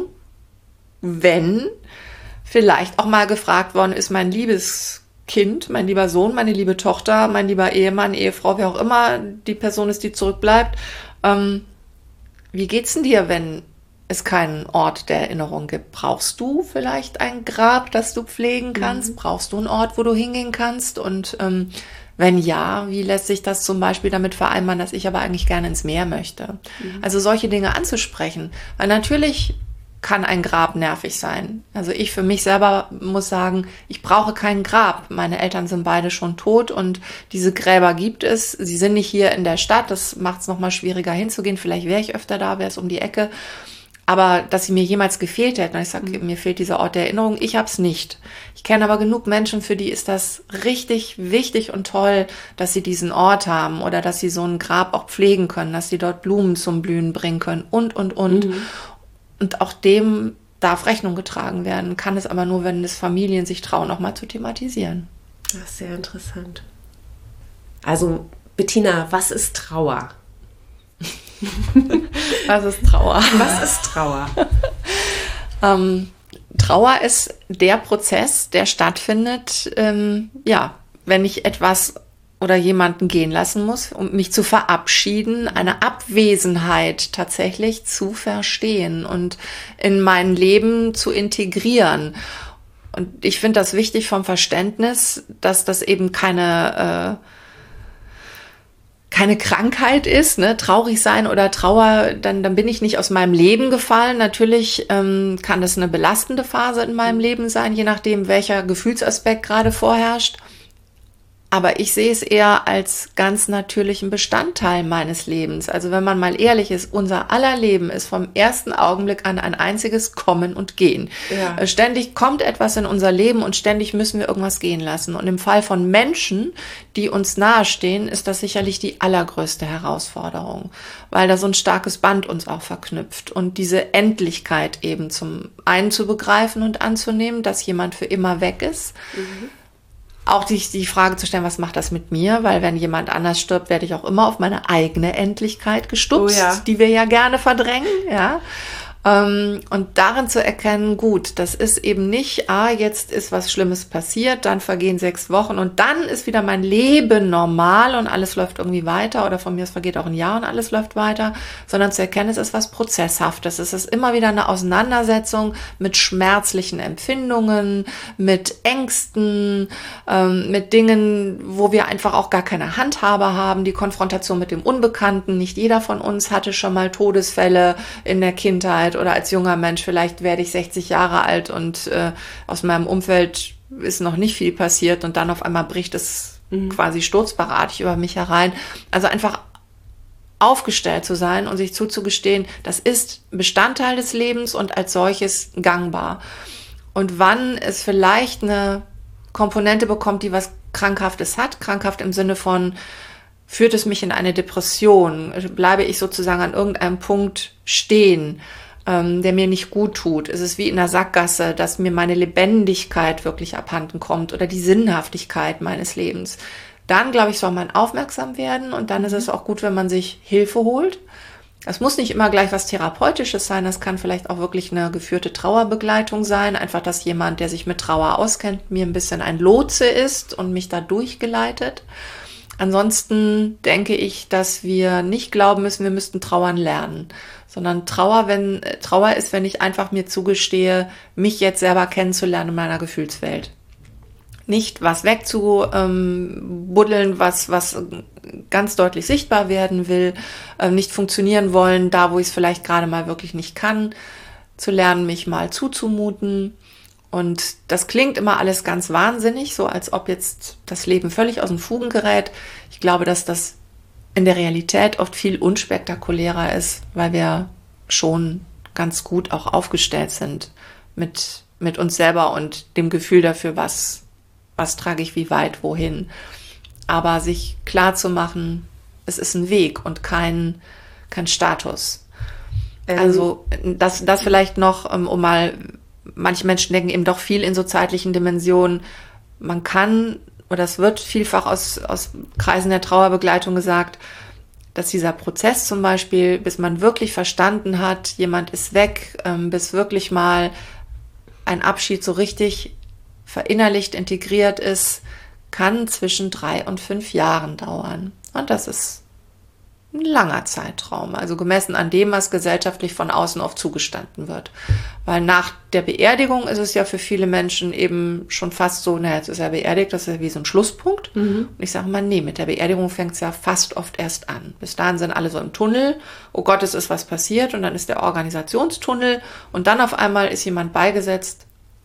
wenn vielleicht auch mal gefragt worden ist, mein liebes Kind, mein lieber Sohn, meine liebe Tochter, mein lieber Ehemann, Ehefrau, wer auch immer die Person ist, die zurückbleibt. Ähm, wie geht's denn dir, wenn es keinen Ort der Erinnerung gibt? Brauchst du vielleicht ein Grab, das du pflegen kannst? Mhm. Brauchst du einen Ort, wo du hingehen kannst? Und ähm, wenn ja, wie lässt sich das zum Beispiel damit vereinbaren, dass ich aber eigentlich gerne ins Meer möchte? Mhm. Also solche Dinge anzusprechen. Weil natürlich kann ein Grab nervig sein. Also ich für mich selber muss sagen, ich brauche kein Grab. Meine Eltern sind beide schon tot und diese Gräber gibt es. Sie sind nicht hier in der Stadt, das macht es nochmal schwieriger hinzugehen. Vielleicht wäre ich öfter da, wäre es um die Ecke. Aber dass sie mir jemals gefehlt hätten, und ich sage, mir fehlt dieser Ort der Erinnerung, ich habe es nicht. Ich kenne aber genug Menschen, für die ist das richtig wichtig und toll, dass sie diesen Ort haben oder dass sie so ein Grab auch pflegen können, dass sie dort Blumen zum Blühen bringen können und, und, und. Mhm. Und auch dem darf Rechnung getragen werden, kann es aber nur, wenn es Familien sich trauen, auch mal zu thematisieren. Das ist sehr interessant. Also, Bettina, was ist Trauer? Was ist Trauer? Was ist Trauer? ähm, Trauer ist der Prozess, der stattfindet, ähm, ja, wenn ich etwas oder jemanden gehen lassen muss, um mich zu verabschieden, eine Abwesenheit tatsächlich zu verstehen und in mein Leben zu integrieren. Und ich finde das wichtig vom Verständnis, dass das eben keine, äh, keine Krankheit ist, ne? Traurig sein oder Trauer, dann, dann bin ich nicht aus meinem Leben gefallen. Natürlich ähm, kann das eine belastende Phase in meinem Leben sein, je nachdem, welcher Gefühlsaspekt gerade vorherrscht. Aber ich sehe es eher als ganz natürlichen Bestandteil meines Lebens. Also wenn man mal ehrlich ist, unser aller Leben ist vom ersten Augenblick an ein einziges Kommen und Gehen. Ja. Ständig kommt etwas in unser Leben und ständig müssen wir irgendwas gehen lassen. Und im Fall von Menschen, die uns nahestehen, ist das sicherlich die allergrößte Herausforderung, weil da so ein starkes Band uns auch verknüpft. Und diese Endlichkeit eben zum einen zu begreifen und anzunehmen, dass jemand für immer weg ist. Mhm. Auch die, die Frage zu stellen, was macht das mit mir? Weil wenn jemand anders stirbt, werde ich auch immer auf meine eigene Endlichkeit gestupst, oh ja. die wir ja gerne verdrängen. Ja. Und darin zu erkennen, gut, das ist eben nicht, ah, jetzt ist was Schlimmes passiert, dann vergehen sechs Wochen und dann ist wieder mein Leben normal und alles läuft irgendwie weiter oder von mir aus vergeht auch ein Jahr und alles läuft weiter, sondern zu erkennen, es ist was Prozesshaftes. Es ist immer wieder eine Auseinandersetzung mit schmerzlichen Empfindungen, mit Ängsten, ähm, mit Dingen, wo wir einfach auch gar keine Handhabe haben, die Konfrontation mit dem Unbekannten. Nicht jeder von uns hatte schon mal Todesfälle in der Kindheit oder als junger Mensch, vielleicht werde ich sechzig Jahre alt und äh, aus meinem Umfeld ist noch nicht viel passiert und dann auf einmal bricht es mhm. quasi sturzbarartig über mich herein. Also einfach aufgestellt zu sein und sich zuzugestehen, das ist Bestandteil des Lebens und als solches gangbar. Und wann es vielleicht eine Komponente bekommt, die was Krankhaftes hat, krankhaft im Sinne von, führt es mich in eine Depression, bleibe ich sozusagen an irgendeinem Punkt stehen, der mir nicht gut tut. Es ist wie in einer Sackgasse, dass mir meine Lebendigkeit wirklich abhanden kommt oder die Sinnhaftigkeit meines Lebens. Dann, glaube ich, soll man aufmerksam werden und dann ist es auch gut, wenn man sich Hilfe holt. Das muss nicht immer gleich was Therapeutisches sein, das kann vielleicht auch wirklich eine geführte Trauerbegleitung sein. Einfach, dass jemand, der sich mit Trauer auskennt, mir ein bisschen ein Lotse ist und mich da durchgeleitet. Ansonsten denke ich, dass wir nicht glauben müssen, wir müssten trauern lernen, sondern Trauer, wenn Trauer ist, wenn ich einfach mir zugestehe, mich jetzt selber kennenzulernen in meiner Gefühlswelt. Nicht was wegzubuddeln, was, was ganz deutlich sichtbar werden will, nicht funktionieren wollen, da wo ich es vielleicht gerade mal wirklich nicht kann, zu lernen, mich mal zuzumuten. Und das klingt immer alles ganz wahnsinnig, so als ob jetzt das Leben völlig aus den Fugen gerät. Ich glaube, dass das in der Realität oft viel unspektakulärer ist, weil wir schon ganz gut auch aufgestellt sind mit, mit uns selber und dem Gefühl dafür, was, was trage ich wie weit, wohin. Aber sich klar zu machen, es ist ein Weg und kein, kein Status. Ähm. Also das, das vielleicht noch, um mal... Manche Menschen denken eben doch viel in so zeitlichen Dimensionen. Man kann, oder es wird vielfach aus, aus Kreisen der Trauerbegleitung gesagt, dass dieser Prozess zum Beispiel, bis man wirklich verstanden hat, jemand ist weg, ähm, bis wirklich mal ein Abschied so richtig verinnerlicht, integriert ist, kann zwischen drei und fünf Jahren dauern. Und das ist ein langer Zeitraum, also gemessen an dem, was gesellschaftlich von außen oft zugestanden wird. Weil nach der Beerdigung ist es ja für viele Menschen eben schon fast so, naja, jetzt ist er beerdigt, das ist ja wie so ein Schlusspunkt. Mhm. Und ich sage mal, nee, mit der Beerdigung fängt es ja fast oft erst an. Bis dahin sind alle so im Tunnel, oh Gott, es ist was passiert und dann ist der Organisationstunnel und dann auf einmal ist jemand beigesetzt.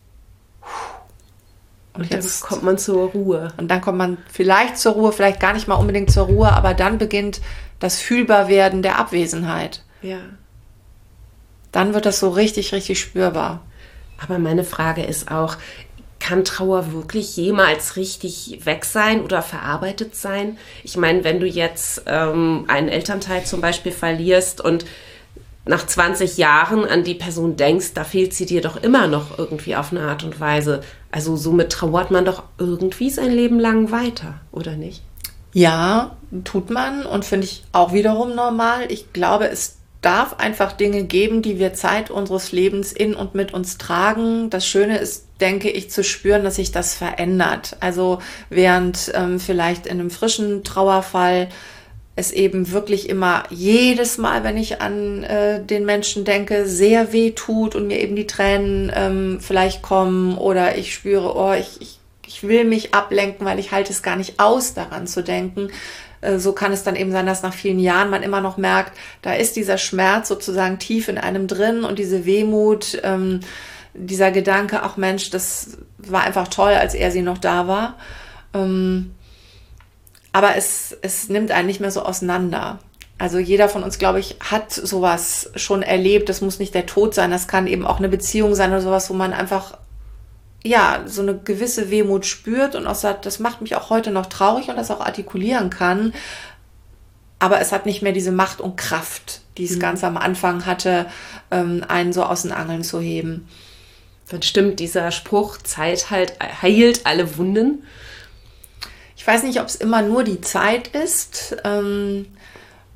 Und, und jetzt dann kommt man zur Ruhe. Und dann kommt man vielleicht zur Ruhe, vielleicht gar nicht mal unbedingt zur Ruhe, aber dann beginnt das Fühlbarwerden der Abwesenheit. Ja. Dann wird das so richtig, richtig spürbar. Aber meine Frage ist auch, kann Trauer wirklich jemals richtig weg sein oder verarbeitet sein? Ich meine, wenn du jetzt ähm, einen Elternteil zum Beispiel verlierst und nach zwanzig Jahren an die Person denkst, da fehlt sie dir doch immer noch irgendwie auf eine Art und Weise. Also somit trauert man doch irgendwie sein Leben lang weiter, oder nicht? Ja, tut man und finde ich auch wiederum normal. Ich glaube, es darf einfach Dinge geben, die wir Zeit unseres Lebens in und mit uns tragen. Das Schöne ist, denke ich, zu spüren, dass sich das verändert. Also während ähm, vielleicht in einem frischen Trauerfall es eben wirklich immer jedes Mal, wenn ich an äh, den Menschen denke, sehr weh tut und mir eben die Tränen ähm, vielleicht kommen oder ich spüre, oh, ich, ich, ich will mich ablenken, weil ich halte es gar nicht aus, daran zu denken. Äh, so kann es dann eben sein, dass nach vielen Jahren man immer noch merkt, da ist dieser Schmerz sozusagen tief in einem drin und diese Wehmut, ähm, dieser Gedanke, ach Mensch, das war einfach toll, als er sie noch da war. Ähm, Aber es, es nimmt einen nicht mehr so auseinander. Also jeder von uns, glaube ich, hat sowas schon erlebt. Das muss nicht der Tod sein, das kann eben auch eine Beziehung sein oder sowas, wo man einfach, ja, so eine gewisse Wehmut spürt und auch sagt, das macht mich auch heute noch traurig und das auch artikulieren kann. Aber es hat nicht mehr diese Macht und Kraft, die es mhm. ganz am Anfang hatte, einen so aus den Angeln zu heben. Dann stimmt dieser Spruch, Zeit halt, heilt alle Wunden. Ich weiß nicht, ob es immer nur die Zeit ist. Ähm,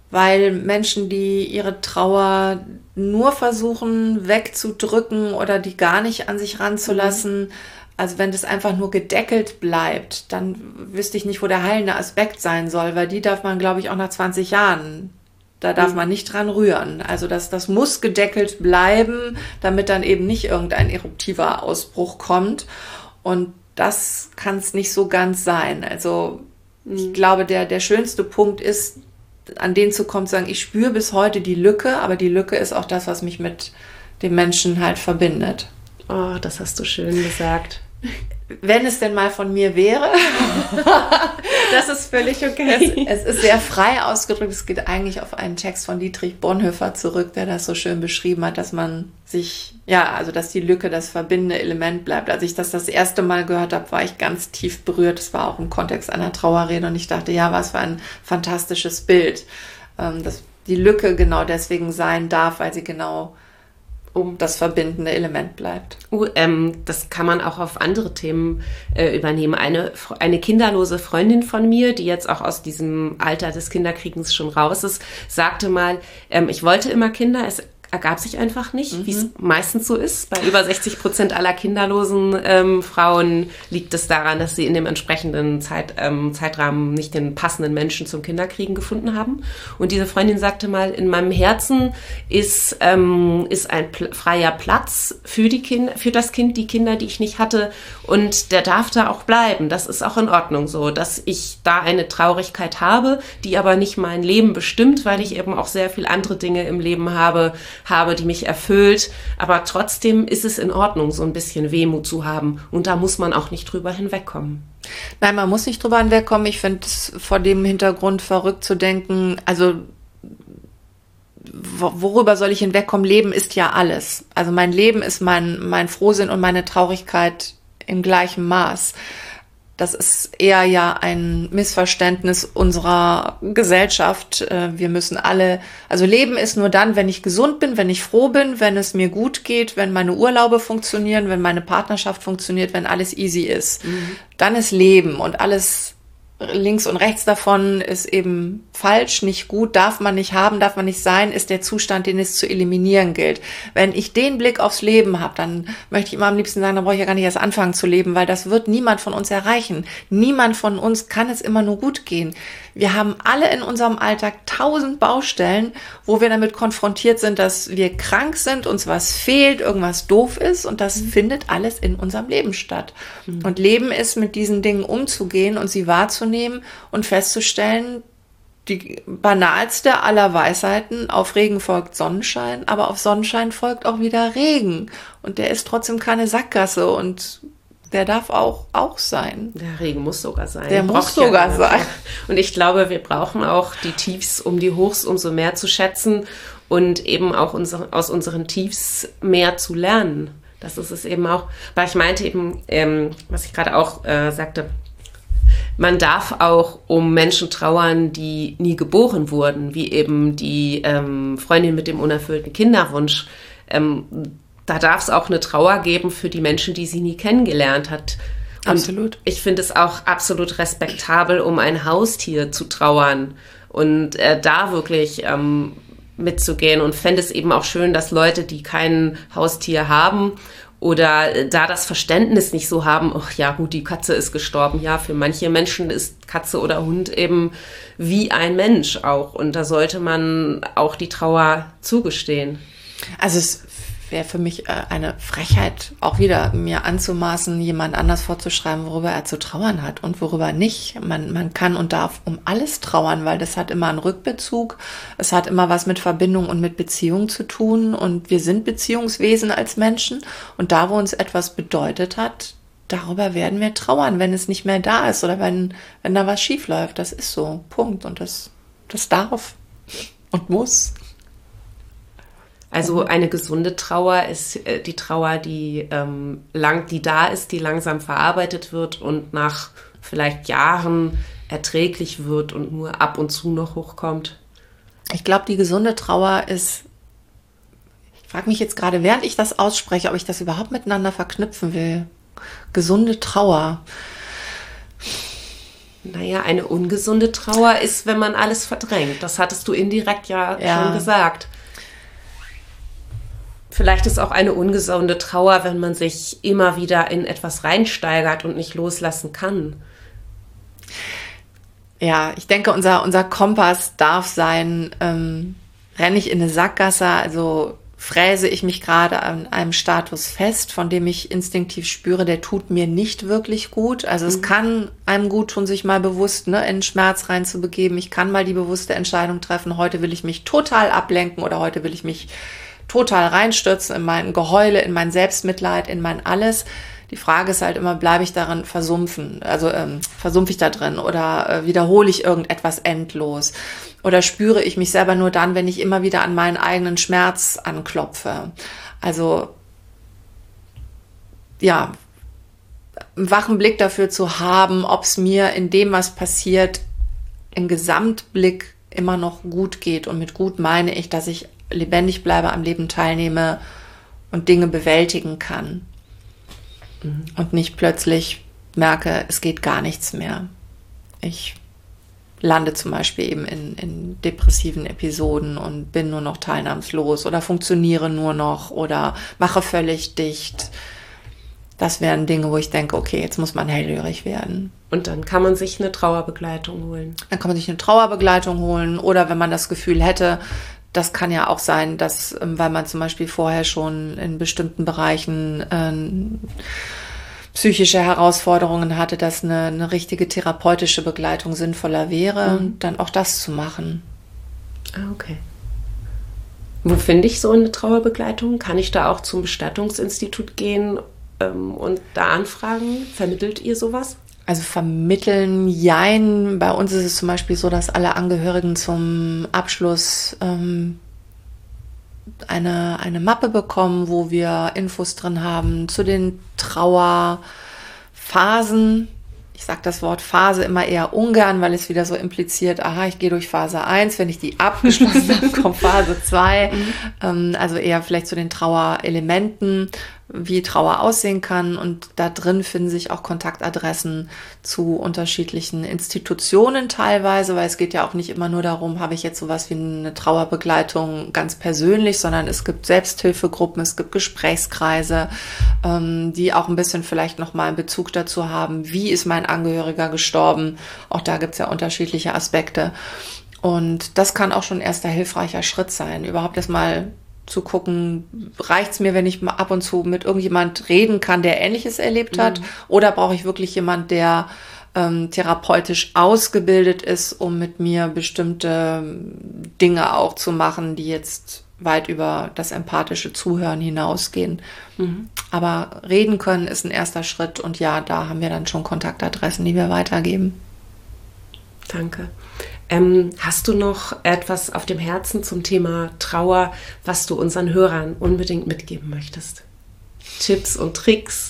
weil Menschen, die ihre Trauer nur versuchen wegzudrücken oder die gar nicht an sich ranzulassen, mhm. also wenn das einfach nur gedeckelt bleibt, dann wüsste ich nicht, wo der heilende Aspekt sein soll, weil die darf man, glaube ich, auch nach zwanzig Jahren, da darf mhm. man nicht dran rühren. Also das, das muss gedeckelt bleiben, damit dann eben nicht irgendein eruptiver Ausbruch kommt. Und das kann es nicht so ganz sein. Also mhm. ich glaube, der, der schönste Punkt ist, an den zu kommen, zu sagen, ich spüre bis heute die Lücke, aber die Lücke ist auch das, was mich mit dem Menschen halt verbindet. Oh, das hast du schön gesagt. Wenn es denn mal von mir wäre, das ist völlig okay. Es, es ist sehr frei ausgedrückt. Es geht eigentlich auf einen Text von Dietrich Bonhoeffer zurück, der das so schön beschrieben hat, dass man sich, ja, also dass die Lücke das verbindende Element bleibt. Als ich das das erste Mal gehört habe, war ich ganz tief berührt. Das war auch im Kontext einer Trauerrede und ich dachte, ja, was für ein fantastisches Bild, dass die Lücke genau deswegen sein darf, weil sie genau um das verbindende Element bleibt. Uh, ähm, das kann man auch auf andere Themen äh, übernehmen. Eine, eine kinderlose Freundin von mir, die jetzt auch aus diesem Alter des Kinderkriegens schon raus ist, sagte mal, ähm, ich wollte immer Kinder, es ergab sich einfach nicht, mhm. wie es meistens so ist. Bei über sechzig Prozent aller kinderlosen ähm, Frauen liegt es daran, dass sie in dem entsprechenden Zeit, ähm, Zeitrahmen nicht den passenden Menschen zum Kinderkriegen gefunden haben. Und diese Freundin sagte mal, in meinem Herzen ist, ähm, ist ein pl- freier Platz für die Kinder, für das Kind, die Kinder, die ich nicht hatte. Und der darf da auch bleiben. Das ist auch in Ordnung so, dass ich da eine Traurigkeit habe, die aber nicht mein Leben bestimmt, weil ich eben auch sehr viele andere Dinge im Leben habe, habe, die mich erfüllt, aber trotzdem ist es in Ordnung, so ein bisschen Wehmut zu haben und da muss man auch nicht drüber hinwegkommen. Nein, man muss nicht drüber hinwegkommen. Ich finde es vor dem Hintergrund verrückt zu denken, also worüber soll ich hinwegkommen? Leben ist ja alles. Also mein Leben ist mein, mein Frohsinn und meine Traurigkeit im gleichen Maß. Das ist eher ja ein Missverständnis unserer Gesellschaft. Wir müssen alle, also Leben ist nur dann, wenn ich gesund bin, wenn ich froh bin, wenn es mir gut geht, wenn meine Urlaube funktionieren, wenn meine Partnerschaft funktioniert, wenn alles easy ist. Mhm. Dann ist Leben und alles links und rechts davon ist eben falsch, nicht gut, darf man nicht haben, darf man nicht sein, ist der Zustand, den es zu eliminieren gilt. Wenn ich den Blick aufs Leben habe, dann möchte ich immer am liebsten sagen, dann brauche ich ja gar nicht erst anfangen zu leben, weil das wird niemand von uns erreichen. Niemand von uns kann es immer nur gut gehen. Wir haben alle in unserem Alltag tausend Baustellen, wo wir damit konfrontiert sind, dass wir krank sind, uns was fehlt, irgendwas doof ist und das mhm. findet alles in unserem Leben statt. Mhm. Und Leben ist, mit diesen Dingen umzugehen und sie wahrzunehmen und festzustellen, die banalste aller Weisheiten, auf Regen folgt Sonnenschein, aber auf Sonnenschein folgt auch wieder Regen. Und der ist trotzdem keine Sackgasse und der darf auch, auch sein. Der Regen muss sogar sein. Der muss sogar sein. Und ich glaube, wir brauchen auch die Tiefs, um die Hochs umso mehr zu schätzen und eben auch unsere, aus unseren Tiefs mehr zu lernen. Das ist es eben auch, weil ich meinte eben, ähm, was ich gerade auch äh, sagte, man darf auch um Menschen trauern, die nie geboren wurden, wie eben die ähm, Freundin mit dem unerfüllten Kinderwunsch. Ähm, da darf es auch eine Trauer geben für die Menschen, die sie nie kennengelernt hat. Und absolut. Ich finde es auch absolut respektabel, um ein Haustier zu trauern und äh, da wirklich ähm, mitzugehen. Und fände es eben auch schön, dass Leute, die kein Haustier haben, oder da das Verständnis nicht so haben, ach ja gut, die Katze ist gestorben. Ja, für manche Menschen ist Katze oder Hund eben wie ein Mensch auch. Und da sollte man auch die Trauer zugestehen. Also es wäre für mich eine Frechheit, auch wieder mir anzumaßen, jemand anders vorzuschreiben, worüber er zu trauern hat und worüber nicht. Man, man kann und darf um alles trauern, weil das hat immer einen Rückbezug. Es hat immer was mit Verbindung und mit Beziehung zu tun. Und wir sind Beziehungswesen als Menschen. Und da, wo uns etwas bedeutet hat, darüber werden wir trauern, wenn es nicht mehr da ist oder wenn, wenn da was schief läuft. Das ist so. Punkt. Und das, das darf und muss. Also eine gesunde Trauer ist äh, die Trauer, die ähm, lang, die da ist, die langsam verarbeitet wird und nach vielleicht Jahren erträglich wird und nur ab und zu noch hochkommt. Ich glaube, die gesunde Trauer ist, ich frage mich jetzt gerade, während ich das ausspreche, ob ich das überhaupt miteinander verknüpfen will. Gesunde Trauer. Naja, eine ungesunde Trauer ist, wenn man alles verdrängt. Das hattest du indirekt ja, ja. schon gesagt. Vielleicht ist auch eine ungesunde Trauer, wenn man sich immer wieder in etwas reinsteigert und nicht loslassen kann. Ja, ich denke, unser, unser Kompass darf sein, ähm, renne ich in eine Sackgasse, also fräse ich mich gerade an einem Status fest, von dem ich instinktiv spüre, der tut mir nicht wirklich gut. Also mhm. es kann einem gut tun, sich mal bewusst ne, in Schmerz reinzubegeben. Ich kann mal die bewusste Entscheidung treffen, heute will ich mich total ablenken oder heute will ich mich total reinstürzen in mein Geheule, in mein Selbstmitleid, in mein Alles. Die Frage ist halt immer, bleibe ich darin versumpfen? Also ähm, versumpfe ich da drin oder äh, wiederhole ich irgendetwas endlos? Oder spüre ich mich selber nur dann, wenn ich immer wieder an meinen eigenen Schmerz anklopfe? Also ja, einen wachen Blick dafür zu haben, ob es mir in dem, was passiert, im Gesamtblick immer noch gut geht. Und mit gut meine ich, dass ich lebendig bleibe, am Leben teilnehme und Dinge bewältigen kann. Mhm. Und nicht plötzlich merke, es geht gar nichts mehr. Ich lande zum Beispiel eben in, in depressiven Episoden und bin nur noch teilnahmslos oder funktioniere nur noch oder mache völlig dicht. Das wären Dinge, wo ich denke, okay, jetzt muss man hellhörig werden. Und dann kann man sich eine Trauerbegleitung holen. Dann kann man sich eine Trauerbegleitung holen oder wenn man das Gefühl hätte, das kann ja auch sein, dass, weil man zum Beispiel vorher schon in bestimmten Bereichen äh, psychische Herausforderungen hatte, dass eine, eine richtige therapeutische Begleitung sinnvoller wäre, mhm. dann auch das zu machen. Ah, okay. Wo finde ich so eine Trauerbegleitung? Kann ich da auch zum Bestattungsinstitut gehen ähm, und da anfragen? Vermittelt ihr sowas? Also vermitteln, jein. Bei uns ist es zum Beispiel so, dass alle Angehörigen zum Abschluss ähm, eine, eine Mappe bekommen, wo wir Infos drin haben zu den Trauerphasen. Ich sage das Wort Phase immer eher ungern, weil es wieder so impliziert, aha, ich gehe durch Phase eins, wenn ich die abgeschlossen habe, kommt Phase zwei. Mhm. Ähm, also eher vielleicht zu den Trauerelementen, wie Trauer aussehen kann. Und da drin finden sich auch Kontaktadressen zu unterschiedlichen Institutionen teilweise, weil es geht ja auch nicht immer nur darum, habe ich jetzt sowas wie eine Trauerbegleitung ganz persönlich, sondern es gibt Selbsthilfegruppen, es gibt Gesprächskreise, ähm, die auch ein bisschen vielleicht nochmal einen Bezug dazu haben, wie ist mein Angehöriger gestorben. Auch da gibt es ja unterschiedliche Aspekte. Und das kann auch schon ein erster hilfreicher Schritt sein, überhaupt erstmal zu gucken, reicht es mir, wenn ich mal ab und zu mit irgendjemand reden kann, der Ähnliches erlebt hat, mhm. oder brauche ich wirklich jemand, der ähm, therapeutisch ausgebildet ist, um mit mir bestimmte Dinge auch zu machen, die jetzt weit über das empathische Zuhören hinausgehen. Mhm. Aber reden können ist ein erster Schritt und ja, da haben wir dann schon Kontaktadressen, die wir weitergeben. Danke. Ähm, hast du noch etwas auf dem Herzen zum Thema Trauer, was du unseren Hörern unbedingt mitgeben möchtest? Tipps und Tricks?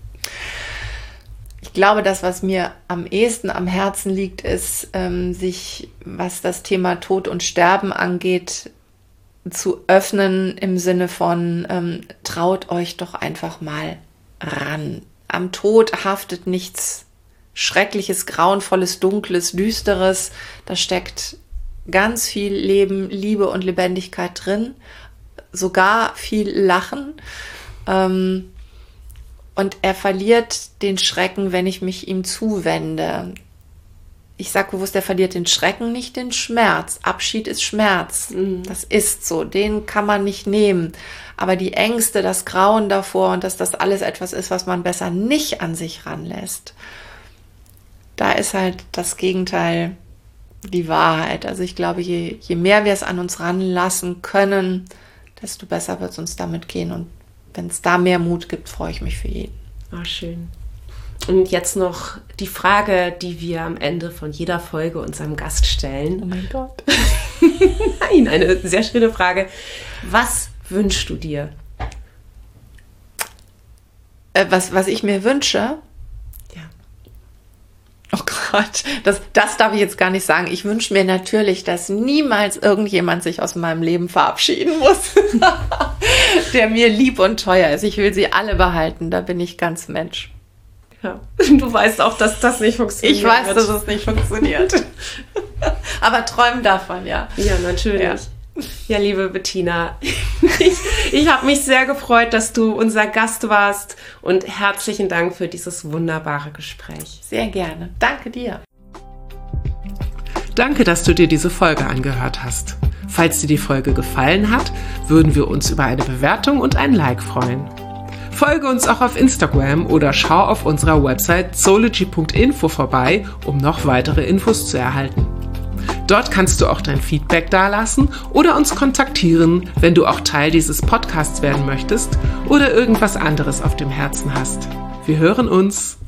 Ich glaube, das, was mir am ehesten am Herzen liegt, ist, ähm, sich, was das Thema Tod und Sterben angeht, zu öffnen im Sinne von, ähm, traut euch doch einfach mal ran. Am Tod haftet nichts Schreckliches, Grauenvolles, Dunkles, Düsteres. Da steckt ganz viel Leben, Liebe und Lebendigkeit drin. Sogar viel Lachen. Ähm, und er verliert den Schrecken, wenn ich mich ihm zuwende. Ich sage bewusst, er verliert den Schrecken, nicht den Schmerz. Abschied ist Schmerz. Mhm. Das ist so. Den kann man nicht nehmen. Aber die Ängste, das Grauen davor und dass das alles etwas ist, was man besser nicht an sich ranlässt, da ist halt das Gegenteil die Wahrheit. Also ich glaube, je, je mehr wir es an uns ranlassen können, desto besser wird es uns damit gehen. Und wenn es da mehr Mut gibt, freue ich mich für jeden. Ah, schön. Und jetzt noch die Frage, die wir am Ende von jeder Folge unserem Gast stellen. Oh mein Gott. Nein, eine sehr schöne Frage. Was wünschst du dir? Äh, was, was ich mir wünsche? Oh Gott, das, das darf ich jetzt gar nicht sagen. Ich wünsche mir natürlich, dass niemals irgendjemand sich aus meinem Leben verabschieden muss, der mir lieb und teuer ist. Ich will sie alle behalten, da bin ich ganz Mensch. Ja. Du weißt auch, dass das nicht funktioniert. Ich weiß, dass es nicht funktioniert. Aber träumen davon, ja. Ja, natürlich. Ja. Ja, liebe Bettina, ich, ich habe mich sehr gefreut, dass du unser Gast warst und herzlichen Dank für dieses wunderbare Gespräch. Sehr gerne. Danke dir. Danke, dass du dir diese Folge angehört hast. Falls dir die Folge gefallen hat, würden wir uns über eine Bewertung und ein Like freuen. Folge uns auch auf Instagram oder schau auf unserer Website zoology punkt info vorbei, um noch weitere Infos zu erhalten. Dort kannst du auch dein Feedback dalassen oder uns kontaktieren, wenn du auch Teil dieses Podcasts werden möchtest oder irgendwas anderes auf dem Herzen hast. Wir hören uns.